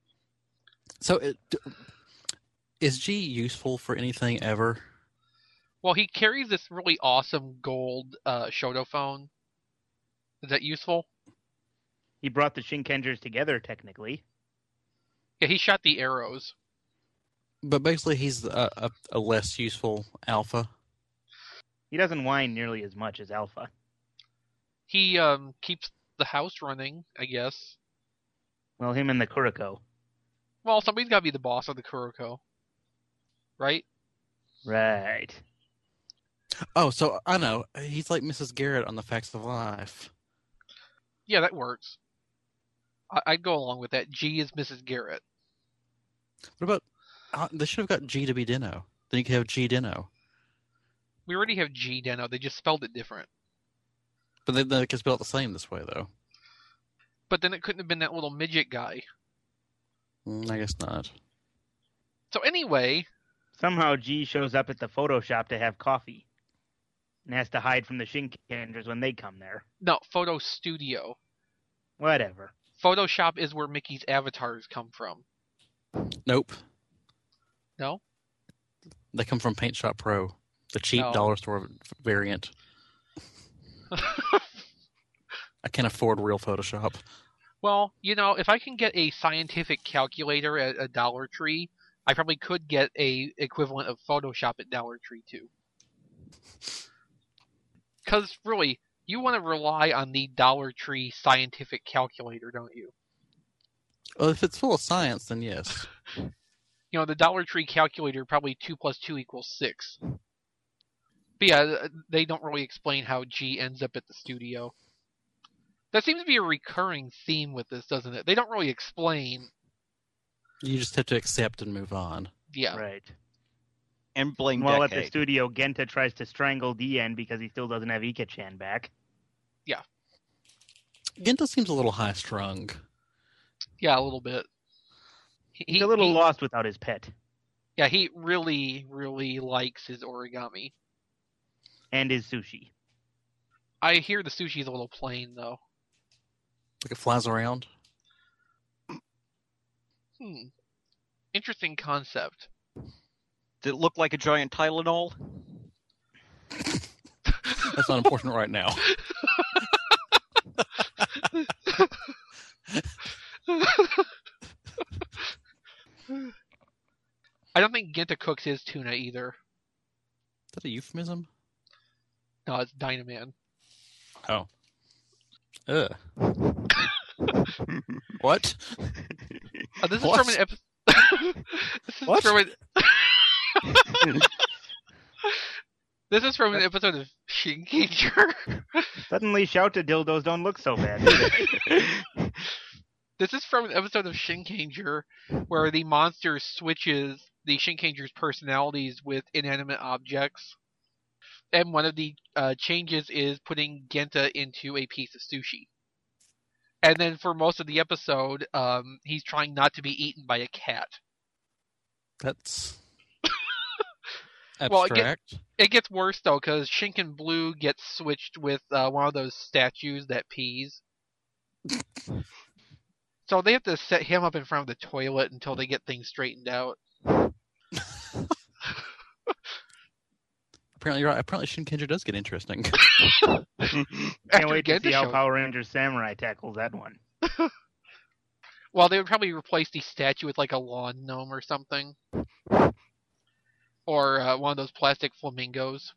So, it, is G useful for anything ever? Well, he carries this really awesome gold uh, Shoto phone. Is that useful? He brought the Shinkengers together, technically. Yeah, he shot the arrows. But basically, he's a, a, a less useful alpha. He doesn't whine nearly as much as Alpha. He um, keeps the house running, I guess. Well, him and the Kuroko. Well, somebody's got to be the boss of the Kuroko. Right? Right. Oh, so I know. He's like Missus Garrett on The Facts of Life. Yeah, that works. I- I'd go along with that. G is Missus Garrett. What about... Uh, they should have got G to be Dino. Then you could have G Dino. We already have G Deno. They just spelled it different. But they, they could spell it the same this way, though. But then it couldn't have been that little midget guy. Mm, I guess not. So anyway... Somehow G shows up at the Photoshop to have coffee. And has to hide from the Shinkengers when they come there. No, Photo Studio. Whatever. Photoshop is where Mickey's avatars come from. Nope. No? They come from Paint Shop Pro, the cheap No. dollar store variant. I can't afford real Photoshop. Well, you know, if I can get a scientific calculator at a Dollar Tree, I probably could get a equivalent of Photoshop at Dollar Tree too. Because really, you want to rely on the Dollar Tree scientific calculator, don't you? Well, if it's full of science, then yes. You know, the Dollar Tree calculator, probably two plus two equals six. But yeah, they don't really explain how G ends up at the studio. That seems to be a recurring theme with this, doesn't it? They don't really explain. You just have to accept and move on. Yeah. Right. And blame While at the Decade. studio, Genta tries to strangle Dien because he still doesn't have Ika-chan back. Yeah. Genta seems a little high-strung. Yeah, a little bit. He, He's a little he- lost without his pet. Yeah, he really, really likes his origami. And his sushi. I hear the sushi's a little plain, though. Like it flies around. Hmm. Interesting concept. Does it look like a giant Tylenol? That's not important right now. I don't think Genta cooks his tuna either. Is that a euphemism? No, it's Dynaman. Oh. Ugh. What? Uh, this is What? from an episode. This is What? from an... This is from an episode of Shinkenger. Suddenly, shouted dildos don't look so bad. do they? This is from an episode of Shinkenger where the monster switches the Shinkenger's personalities with inanimate objects. And one of the uh, changes is putting Genta into a piece of sushi. And then for most of the episode, um, he's trying not to be eaten by a cat. That's Well, it get- abstract. It gets worse, though, because Shinken Blue gets switched with uh, one of those statues that pees. So they have to set him up in front of the toilet until they get things straightened out. Apparently, you're right. Apparently, Shinkenger does get interesting. Can't After wait to Genta see how shows- Power Rangers Samurai tackles that one. Well, they would probably replace the statue with like a lawn gnome or something. Or uh, one of those plastic flamingos.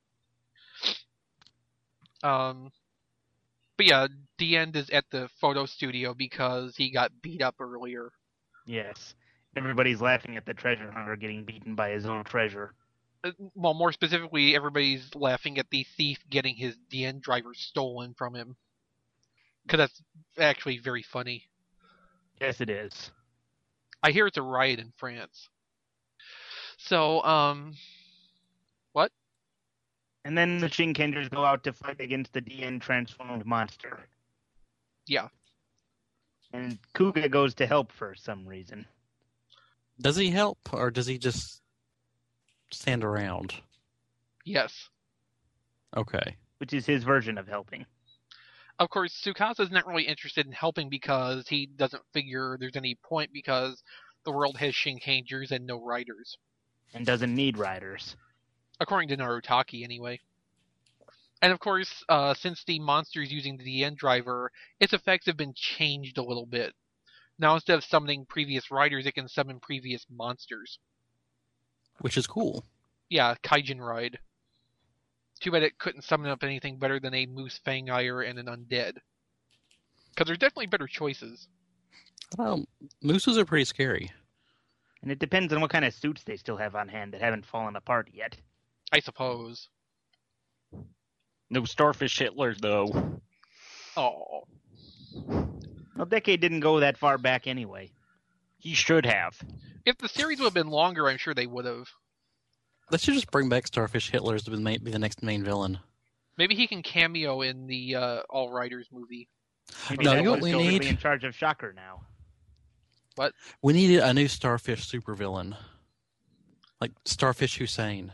Um, but yeah, the end is at the photo studio because he got beat up earlier. Yes. Everybody's laughing at the treasure hunter getting beaten by his own treasure. Uh, Well, more specifically, everybody's laughing at the thief getting his D N driver stolen from him. Because that's actually very funny. Yes, it is. I hear it's a riot in France. So, um, what? And then the Shinkengers go out to fight against the D N transformed monster. Yeah. And Kuga goes to help for some reason. Does he help, or does he just stand around? Yes. Okay. Which is his version of helping. Of course, Tsukasa's not really interested in helping because he doesn't figure there's any point because the world has Shinkangers and no riders. And doesn't need riders. according to Narutaki anyway. And of course, uh, since the monster is using the D N driver, its effects have been changed a little bit. Now instead of summoning previous riders, it can summon previous monsters. Which is cool. Yeah, Kaijin Ride. Too bad it couldn't summon up anything better than a Moose Fangire and an Undead. Because there's definitely better choices. Well, mooses are pretty scary. And it depends on what kind of suits they still have on hand that haven't fallen apart yet. I suppose. No Starfish Hitler, though. Oh. Well, Decade didn't go that far back anyway. He should have. If the series would have been longer, I'm sure they would have. They should just bring back Starfish Hitler to be the next main villain. Maybe he can cameo in the uh, All Riders movie. Maybe No, that you know what one's we still need? really in charge of Shocker now. What? We needed a new Starfish supervillain. Like Starfish Hussein.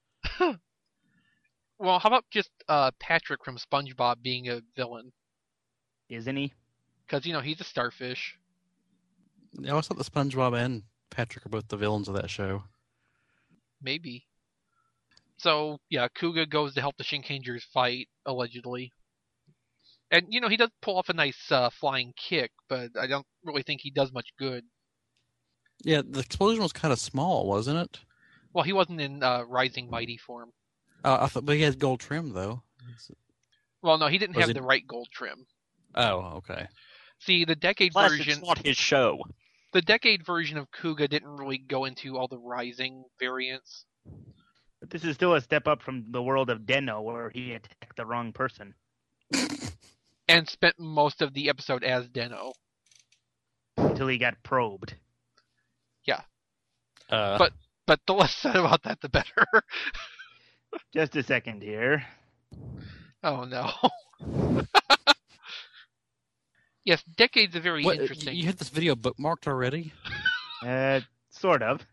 Well, how about just uh, Patrick from SpongeBob being a villain? Isn't he? Because, you know, he's a starfish. I always thought that SpongeBob and Patrick are both the villains of that show. Maybe. So, yeah, Kuga goes to help the Shinkangers fight, allegedly. And, you know, he does pull off a nice uh, flying kick, but I don't really think he does much good. Yeah, the explosion was kind of small, wasn't it? Well, he wasn't in uh, Rising Mighty form. Uh, I thought, but he had gold trim, though. Well, no, he didn't Was have it- the right gold trim. Oh, okay. See, the Decade Plus, version... it's not his show. The Decade version of Kuga didn't really go into all the Rising variants. But this is still a step up from the world of Den-O, where he attacked the wrong person. And spent most of the episode as Den-O. Until he got probed. Uh, But but the less said about that, the better. Just a second here. Oh, no. Yes, Decade's a very what, interesting... you had this video bookmarked already? Uh, sort of.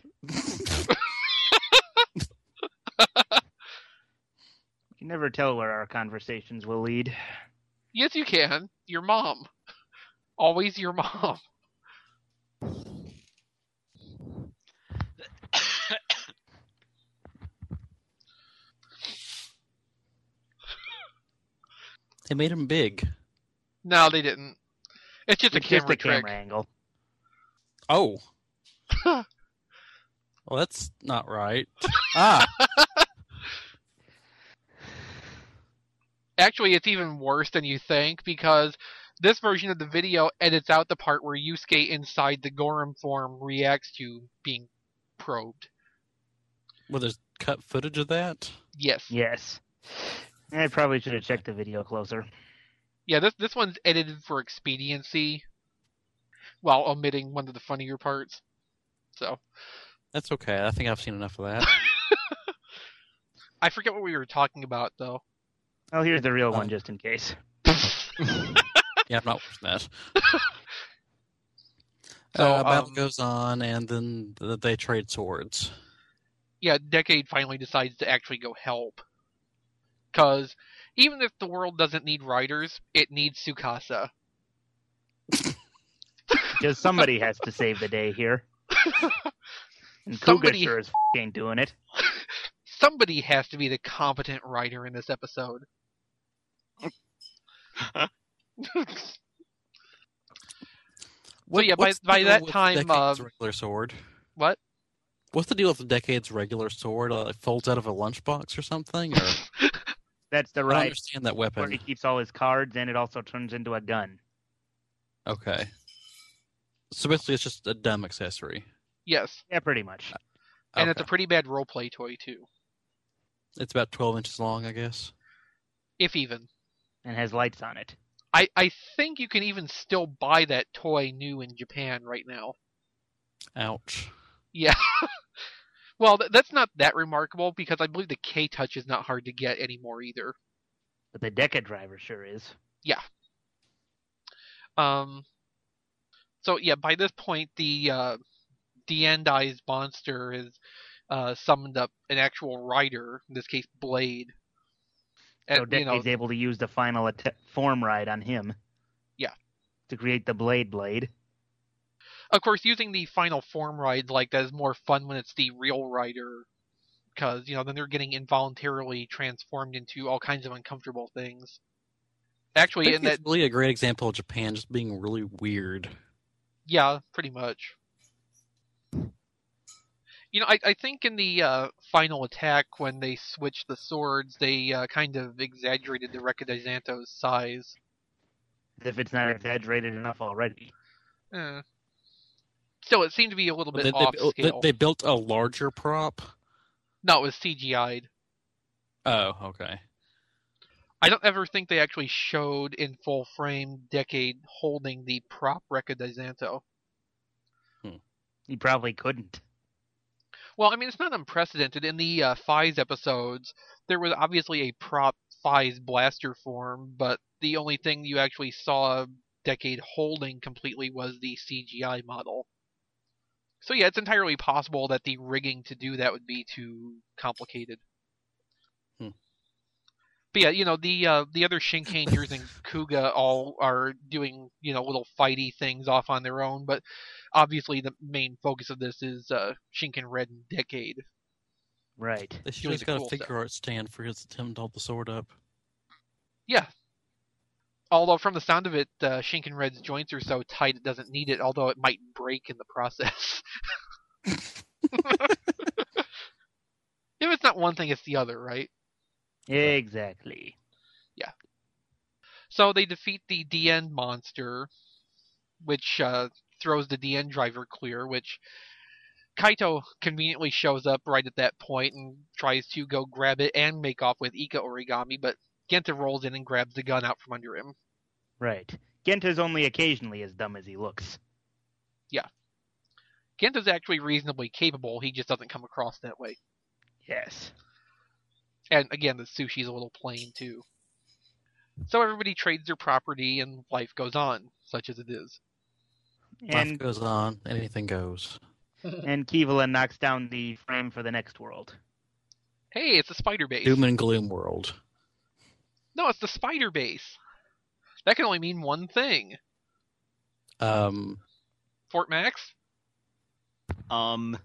You can never tell where our conversations will lead. Yes, you can. Your mom. Always your mom. They made him big. No, they didn't. It's just It's a just camera a trick. camera angle. Oh. Well, that's not right. Ah, Actually, it's even worse than you think, because this version of the video edits out the part where Yusuke inside the Gorham form reacts to being probed. well, there's cut footage of that? Yes. Yes. I probably should have checked the video closer. Yeah, this this one's edited for expediency, while omitting one of the funnier parts. So, That's okay. I think I've seen enough of that. I forget what we were talking about, though. Oh, here's the real Oh. one, just in case. Yeah, I'm not watching that. So, uh, battle um, goes on, and then th- they trade swords. Yeah, Decade finally decides to actually go help. Because even if the world doesn't need riders, it needs Tsukasa. Because somebody has to save the day here. And Kuga Somebody- sure as f- ain't doing it. Somebody has to be the competent writer in this episode. What, yeah, by- what's the by deal that with time, Decade's uh, regular sword. What? What's the deal with the Decade's regular sword? Uh, it folds out of a lunchbox or something? Or That's the I don't right understand that where he weapon. keeps all his cards, and it also turns into a gun. Okay. So basically, it's just a dumb accessory. Yes. Yeah, pretty much. And it's a Okay. pretty bad roleplay toy, too. It's about twelve inches long, I guess. If even. And has lights on it. I, I think you can even still buy that toy new in Japan right now. Ouch. Yeah. Well, th- that's not that remarkable, because I believe the K-Touch is not hard to get anymore either. But the Deca driver sure is. Um. So, yeah, by this point, the uh, de-endized monster has uh, summoned up an actual rider, in this case, Blade. So And, you know, Decade's able to use the final att- form ride on him. Yeah. To create the Blade Blade. of course, using the final form ride like that is more fun when it's the real rider because, you know, then they're getting involuntarily transformed into all kinds of uncomfortable things. Actually, in that, it's really a great example of Japan just being really weird. Yeah, pretty much. You know, I, I think in the uh, final attack, when they switched the swords, they uh, kind of exaggerated the Recadizanto's size. If it's not exaggerated enough already. Eh. Still, it seemed to be a little bit They, off they, scale. they built a larger prop? No, it was C G I'd. Oh, okay. I don't ever think they actually showed in full frame Decade holding the prop Recadizanto. Hmm. He probably couldn't. Well, I mean, it's not unprecedented. In the uh, Fize episodes, there was obviously a prop Fize blaster form, but the only thing you actually saw Decade holding completely was the C G I model. So yeah, it's entirely possible that the rigging to do that would be too complicated. Hmm. But yeah, you know, the uh, the other Shinkangers and Kuga all are doing, you know, little fighty things off on their own, but obviously the main focus of this is uh, Shinken Red and Decade. Right. They should Doing just the got cool a figure stuff. art stand for his attempt to hold the sword up. Yeah. Although from the sound of it, uh, Shinken Red's joints are so tight it doesn't need it, although it might break in the process. If it's not one thing, it's the other, right? Exactly. Yeah. So they defeat the D N monster, which uh, throws the D N driver clear, which Kaito conveniently shows up right at that point and tries to go grab it and make off with Ika Origami, but Genta rolls in and grabs the gun out from under him. Right. Genta's only occasionally as dumb as he looks. Yeah. Genta's actually reasonably capable, he just doesn't come across that way. Yes. And again, the sushi's a little plain too. So everybody trades their property and life goes on, such as it is. Life And goes on, anything goes. and Kivala knocks down the frame for the next world. Hey, it's the spider base. Doom and Gloom world. No, it's the spider base. That can only mean one thing. Um, Fort Max? Um,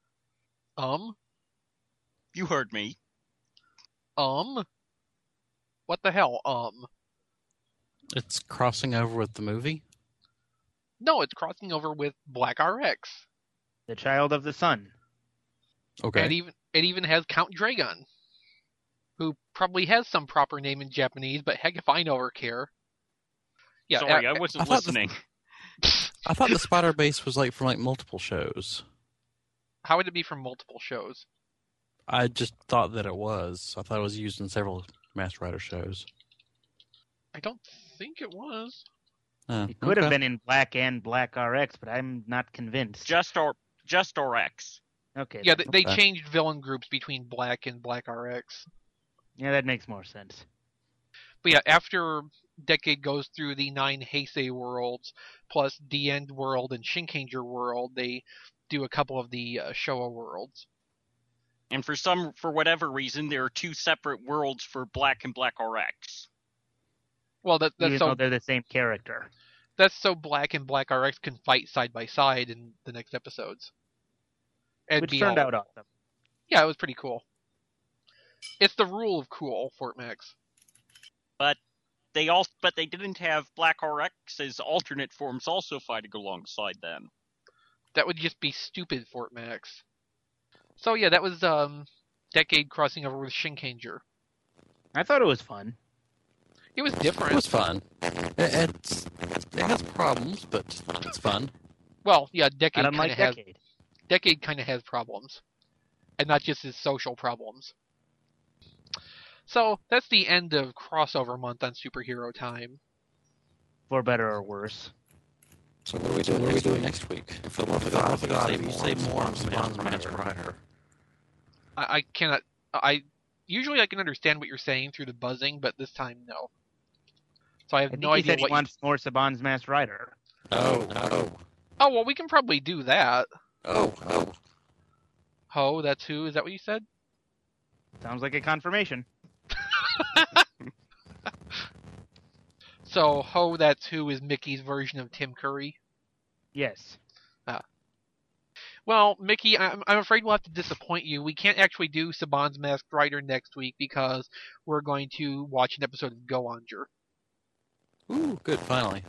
Um? you heard me. Um? What the hell, um? it's crossing over with the movie. No, it's crossing over with Black R X. The Child of the Sun. Okay. And even it even has Count Dragon, who probably has some proper name in Japanese, but heck if I know or care. Yeah, Sorry, uh, I wasn't I thought the- listening. I thought the Spider Base was like from like multiple shows. how would it be from multiple shows? I just thought that it was. I thought it was used in several Master Rider shows. I don't think it was. Uh, It could have okay. been in Black and Black R X, but I'm not convinced. Just or just or X. Okay. Yeah, then. they, they Okay. changed villain groups between Black and Black R X. Yeah, that makes more sense. But yeah, after Decade goes through the nine Heisei worlds, plus the End world and Shinkanger world, they do a couple of the uh, Showa worlds. And for some, for whatever reason, there are two separate worlds for Black and Black R X. Well, that, that's Even so though they're the same character. that's so Black and Black R X can fight side by side in the next episodes. And Which be turned all- out awesome. Yeah, it was pretty cool. It's the rule of cool, Fort Max. But they all, but they didn't have Black R X's alternate forms also fighting alongside them. That would just be stupid, Fort Max. So yeah, that was um, Decade crossing over with Shinkanger. I thought it was fun. It was different. It was fun. It, it's, it has problems, but it's fun. Well, yeah, I Decade don't kind like of has Decade. Decade kind of has problems, and not just his social problems. So that's the end of crossover month on Superhero Time. For better or worse. So what are we doing, what are we doing next week? For the love of God, God, if you say more on Saban's Master Rider. I, I cannot. I usually I can understand what you're saying through the buzzing, but this time no. So I have I think no he idea said he what. wants more Saban's Masked Rider. Oh, no. Oh well, we can probably do that. Oh, oh. Ho, that's who. Is that what you said? Sounds like a confirmation. So Ho, that's who is Mickey's version of Tim Curry. Yes. Well, Mickey, I'm, I'm afraid we'll have to disappoint you. We can't actually do Saban's Masked Rider next week because we're going to watch an episode of Go Onger. Ooh, good, finally.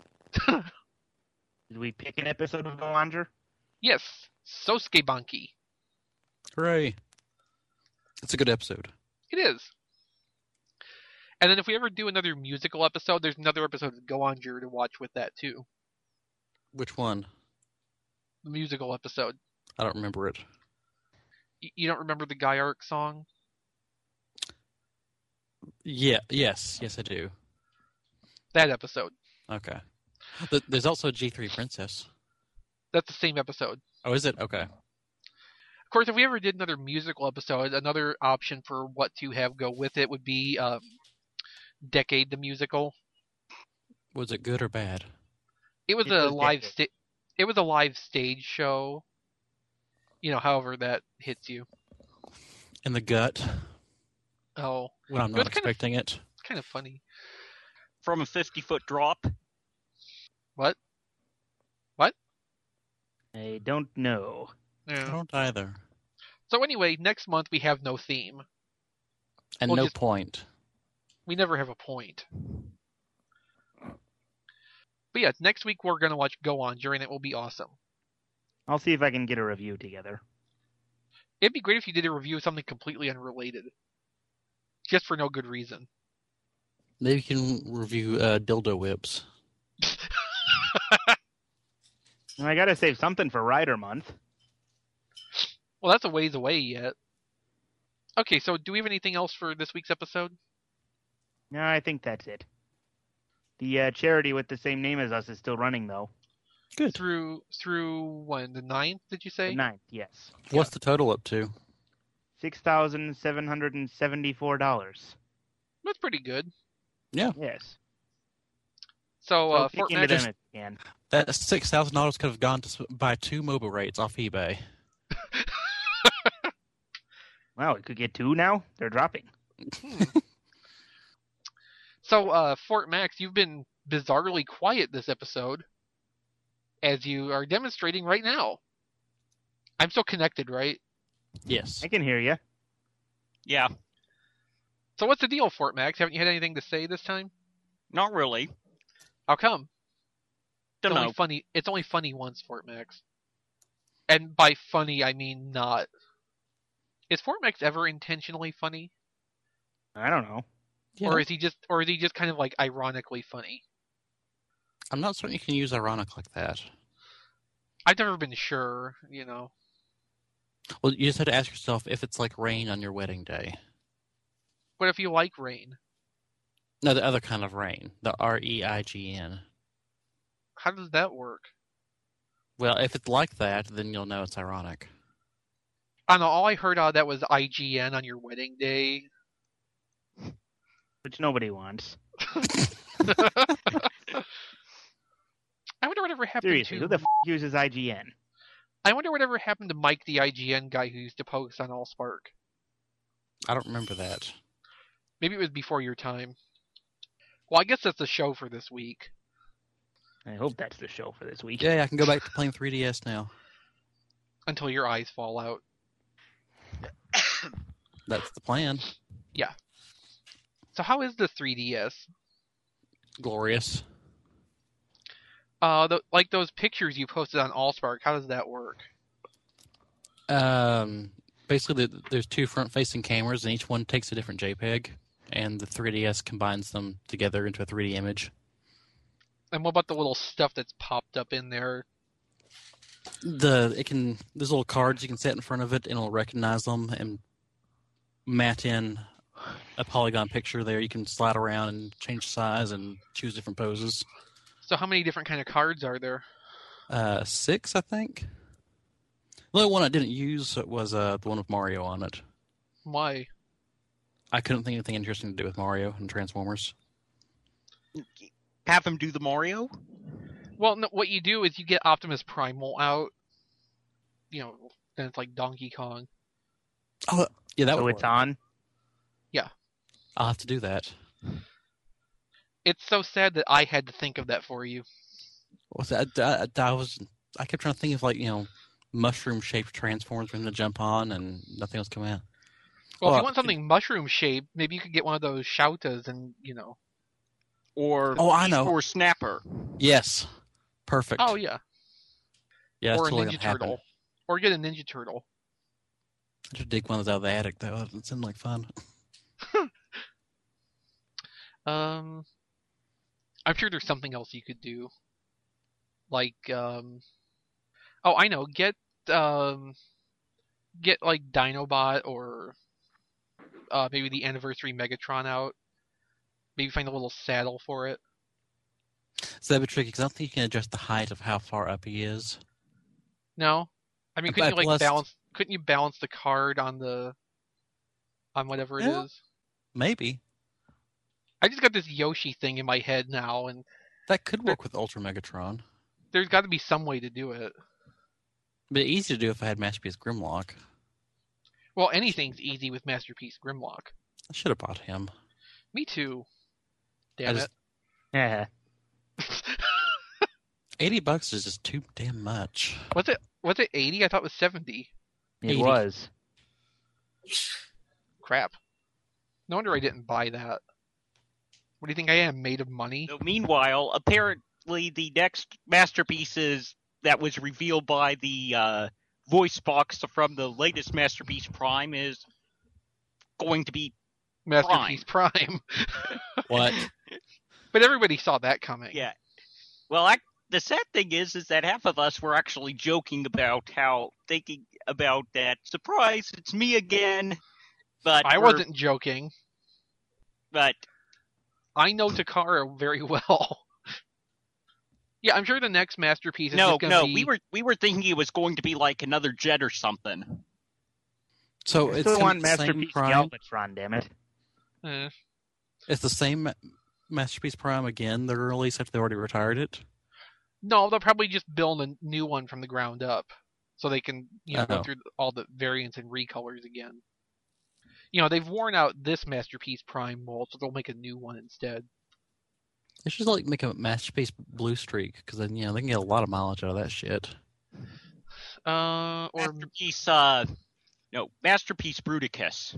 Did we pick an episode of Go Onger? Yes, Sosuke Banki. Hooray. It's a good episode. It is. And then if we ever do another musical episode, there's another episode of Go Onger to watch with that too. Which one? The musical episode. I don't remember it. Y- you don't remember the Guy Arc song? Yeah, yes, yes I do. That episode. Okay. Th- There's also G three Princess. That's the same episode. Oh, is it? Okay. Of course, if we ever did another musical episode, another option for what to have go with it would be um, Decade the Musical. Was it good or bad? It was It a was live Decade. sta- It was a live stage show. You know, however that hits you. In the gut, Oh, when I'm It not was kind of- expecting it. it's kind of funny. From a fifty-foot drop. What? I don't know. I Yeah. don't either. So anyway, next month we have no theme. And Well, no just- point. We never have a point. But yeah, next week we're going to watch Go Onger, and it will be awesome. I'll see if I can get a review together. It'd be great if you did a review of something completely unrelated. Just for no good reason. Maybe you can review uh, dildo whips. And I gotta save something for Rider Month. Well, that's a ways away yet. Okay, so do we have anything else for this week's episode? No, I think that's it. The uh, charity with the same name as us is still running, though. Good. Through through when the ninth? Did you say? The ninth, yes. What's the total up to? Six thousand seven hundred and seventy-four dollars. That's pretty good. Yes. So, So uh, kick Fort into Mac, them if you can. That six thousand dollars could have gone to s- buy two mobile rates off eBay. Wow, we could get two now. They're dropping. so uh, Fort Max, you've been bizarrely quiet this episode, as you are demonstrating right now. I'm so connected, right? Yes. I can hear you. Yeah, So what's the deal, Fort Max? Haven't you had anything to say this time? not really. How come? Don't it's know. only funny. It's only funny once, Fort Max. And by funny, I mean not. Is Fort Max ever intentionally funny, I don't know. Yeah. or is he just, or is he just kind of like ironically funny? I'm not certain you can use ironic like that. I've never been sure. You know. Well, you just have to ask yourself if it's like rain on your wedding day. What if you like rain? No, the other kind of rain. The R E I G N. How does that work? Well, if it's like that, then you'll know it's ironic. I don't know. All I heard out of that was I G N on your wedding day. Which nobody wants. I wonder whatever happened Seriously, to. who the f*** uses I G N? I wonder whatever happened to Mike, the I G N guy who used to post on AllSpark. I don't remember that. Maybe it was before your time. Well, I guess that's the show for this week. I hope that's the show for this week. Yeah, I can go back to playing three D S now. Until your eyes fall out. That's the plan. So how is the three D S? Glorious. Uh, the, like those pictures you posted on AllSpark, how does that work? Um, basically, the, there's two front-facing cameras, and each one takes a different JPEG, and the three D S combines them together into a three D image. And what about the little stuff that's popped up in there? The it can there's little cards you can set in front of it, and it'll recognize them and mat in a polygon picture there. You can slide around and change size and choose different poses. So how many different kind of cards are there? Uh, six, I think. The only one I didn't use was uh, the one with Mario on it. Why? I couldn't think of anything interesting to do with Mario and Transformers. Have him do the Mario? Well, no, what you do is you get Optimus Primal out. You know, then it's like Donkey Kong. Oh, yeah, that So would it's work. on. I'll have to do that. It's so sad that I had to think of that for you. What's that? I, I, I was I kept trying to think of like you know mushroom-shaped transforms for him to jump on, and nothing else come out. Well, Oh, if you want something mushroom-shaped, maybe you could get one of those shoutas and, you know... Or Oh, I know. Or Snapper. Yes. Perfect. Oh, yeah. Yeah, Or a that's totally Ninja gonna happen. Turtle. Or get a Ninja Turtle. I should dig one of those out of the attic, though. That doesn't seem like fun. Um, I'm sure there's something else you could do. Like, um... Oh, I know. Get, um... Get, like, Dinobot or... Uh, maybe the Anniversary Megatron out. Maybe find a little saddle for it. So that'd be tricky, because I don't think you can adjust the height of how far up he is. No? I mean, couldn't you, like, Plus- balance... Couldn't you balance the card on the... On whatever it Yeah. is? Maybe. I just got this Yoshi thing in my head now, and That could work with Ultra Megatron. there's got to be some way to do it. It'd be easy to do if I had Masterpiece Grimlock. Well, anything's easy with Masterpiece Grimlock. I should have bought him. Me too. I Damn just- Yeah. it. eighty bucks is just too damn much. Was it was it eighty? I thought it was seventy. It eighty. was. Crap. No wonder I didn't buy that. What do you think I am, made of money? So meanwhile, apparently the next masterpieces that was revealed by the uh, voice box from the latest Masterpiece Prime is going to be Masterpiece Prime. What? But everybody saw that coming. yeah. Well, I, the sad thing is, is that half of us were actually joking about how thinking about that. Surprise, it's me again. But I we're- wasn't joking. But I know Takara very well. Yeah, I'm sure the next Masterpiece is no, just going to no, be... we were we were thinking it was going to be like another Jet or something. So I it's still gonna want be the same Masterpiece Prime. Galvatron, damn it. Eh. It's the same Ma- Masterpiece Prime again. They're released after they already retired it. No, they'll probably just build a new one from the ground up, so they can, you know, Oh. go through all the variants and recolors again. You know, they've worn out this Masterpiece Prime mold, so they'll make a new one instead. They should like make a Masterpiece Blue Streak, because then you know they can get a lot of mileage out of that shit. Uh, or Masterpiece, uh, no, Masterpiece Bruticus.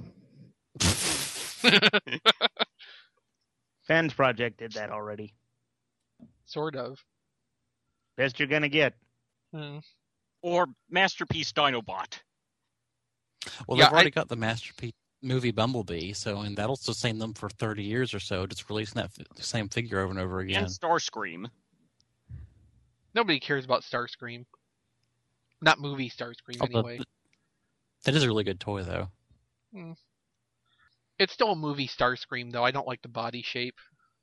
Fans Project did that already. sort of. Best you're gonna get. Hmm. Or Masterpiece Dinobot. Well, Yeah, they've already I- got the Masterpiece movie Bumblebee, so and that'll sustain them for thirty years or so, just releasing that f- same figure over and over again. And Starscream. Nobody cares about Starscream. Not movie Starscream, Although, anyway. that is a really good toy, though. It's still a movie Starscream, though. I don't like the body shape.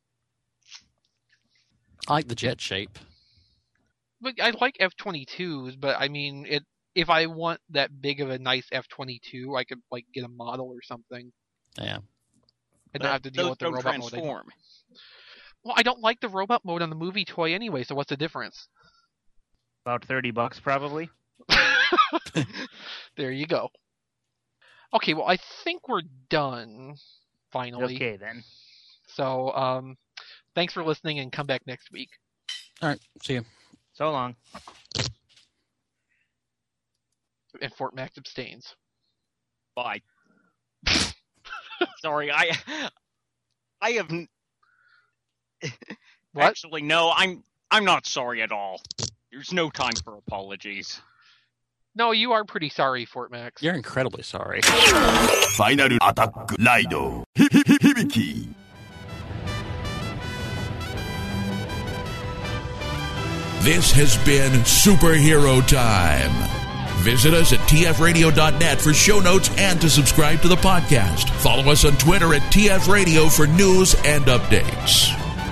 I like the jet shape. But I like F twenty-twos, but I mean, it. If I want that big of a nice F twenty-two, I could like get a model or something. Yeah. And not have to deal Those with the don't robot mode. transform. Well, I don't like the robot mode on the movie toy anyway, so what's the difference? About thirty bucks, probably. There you go. Okay, well, I think we're done, finally. Okay, then. So, um, thanks for listening, and come back next week. All right. See you. So long. And Fort Max abstains. Bye. Sorry, I, I have. n- What? Actually, no, I'm. I'm not sorry at all. There's no time for apologies. No, you are pretty sorry, Fort Max. You're incredibly sorry. ファイナルアタックライドひひひ響き This has been Superhero Time. Visit us at T F radio dot net for show notes and to subscribe to the podcast. Follow us on Twitter at T F Radio for news and updates.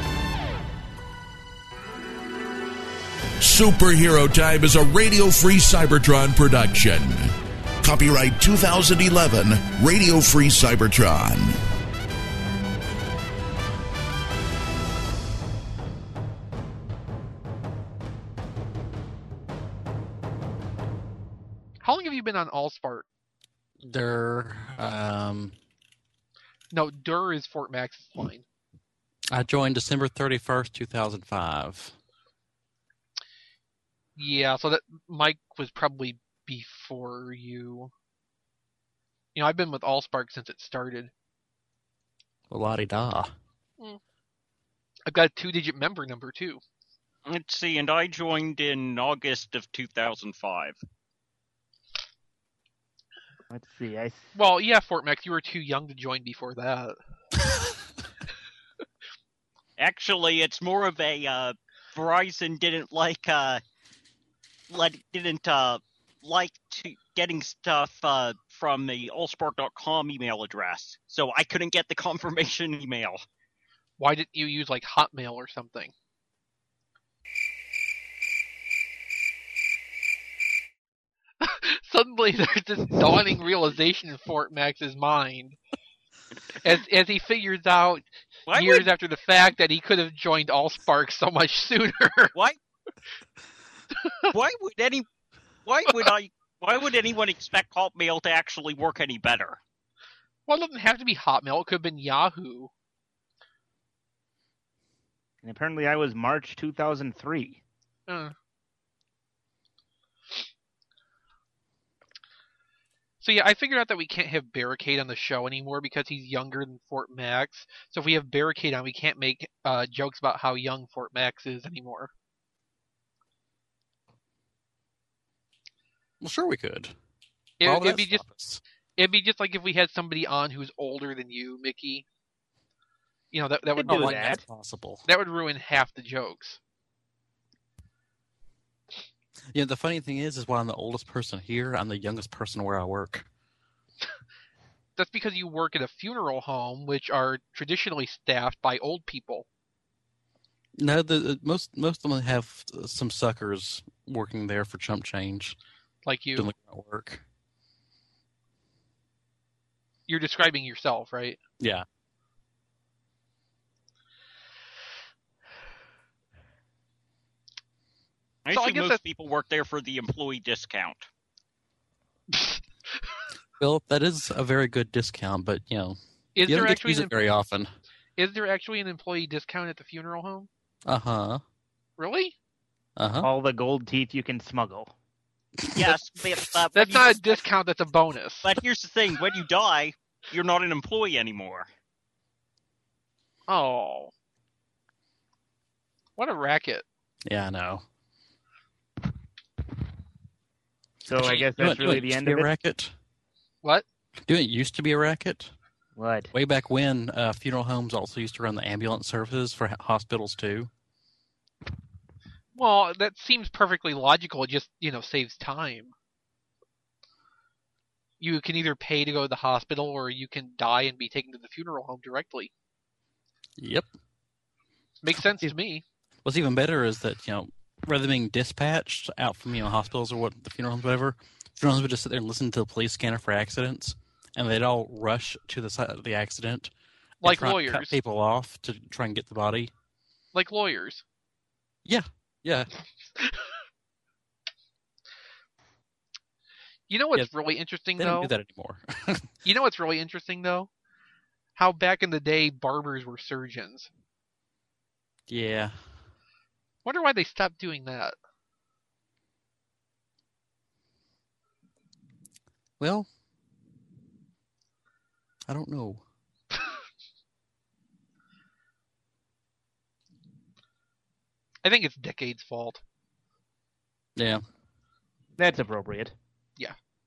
Superhero Time is a Radio Free Cybertron production. Copyright two thousand eleven, Radio Free Cybertron. How long have you been on Allspark? They're, um, No, Dur is Fort Max's line. I joined December thirty-first, two thousand five. Yeah, so that Mike was probably before you. You know, I've been with Allspark since it started. La-di-da. I've got a two-digit member number, too. Let's see, and I joined in August of two thousand five. Let's see. I Well, yeah, Fort Max, you were too young to join before that. Actually, it's more of a uh, Verizon didn't like uh, let didn't uh, like to getting stuff uh, from the allspark dot com email address, so I couldn't get the confirmation email. Why didn't you use, like, Hotmail or something? Suddenly, there's this dawning realization in Fort Max's mind as as he figures out Why years would after the fact that he could have joined Allspark so much sooner. why why would any why would I why would anyone expect Hotmail to actually work any better? Well, it doesn't have to be Hotmail. It could have been Yahoo. and apparently I was March two thousand three. Uh. So yeah, I figured out that we can't have Barricade on the show anymore because he's younger than Fort Max. So if we have Barricade on, we can't make uh, jokes about how young Fort Max is anymore. Well, sure we could. It, Why would it'd that be just stop us? it'd be just like if we had somebody on who's older than you, Mickey. You know that that would Could do ruin that. That's possible. that would ruin half the jokes. Yeah, the funny thing is, is while I'm the oldest person here, I'm the youngest person where I work. That's because you work at a funeral home, which are traditionally staffed by old people. No, the, the most most of them have uh, some suckers working there for chump change, Like you. doing that work. You're describing yourself, right? Yeah. I So I assume guess most that's- people work there for the employee discount. Well, that is a very good discount, but you know, Is you there don't get to actually use an, it very often. is there actually an employee discount at the funeral home? Uh huh. Really? Uh huh. All the gold teeth you can smuggle. Yes, but, uh, when That's you- not a discount. That's a bonus. But here's the thing: when you die, you're not an employee anymore. Oh, what a racket! Yeah, I know. So I guess You know that's what- you know really what the used end to of be a it. racket. What? Do it used to be a racket. What? Way back when, uh, funeral homes also used to run the ambulance services for h- hospitals too. Well, that seems perfectly logical. It just, you know, saves time. You can either pay to go to the hospital, or you can die and be taken to the funeral home directly. Yep. Makes sense to me. What's even better is that, you know, rather than being dispatched out from, you know, hospitals or what, the funeral homes, whatever, funeral homes would just sit there and listen to the police scanner for accidents, and they'd all rush to the site of the accident, and Like try and cut lawyers. people off to try and get the body. Like lawyers. Yeah. You know what's Yeah, really interesting, They though? don't do that anymore. You know what's really interesting, though? How back in the day, barbers were surgeons. Yeah. Wonder why they stopped doing that. Well, I don't know. I think it's Decade's fault. Yeah. That's appropriate.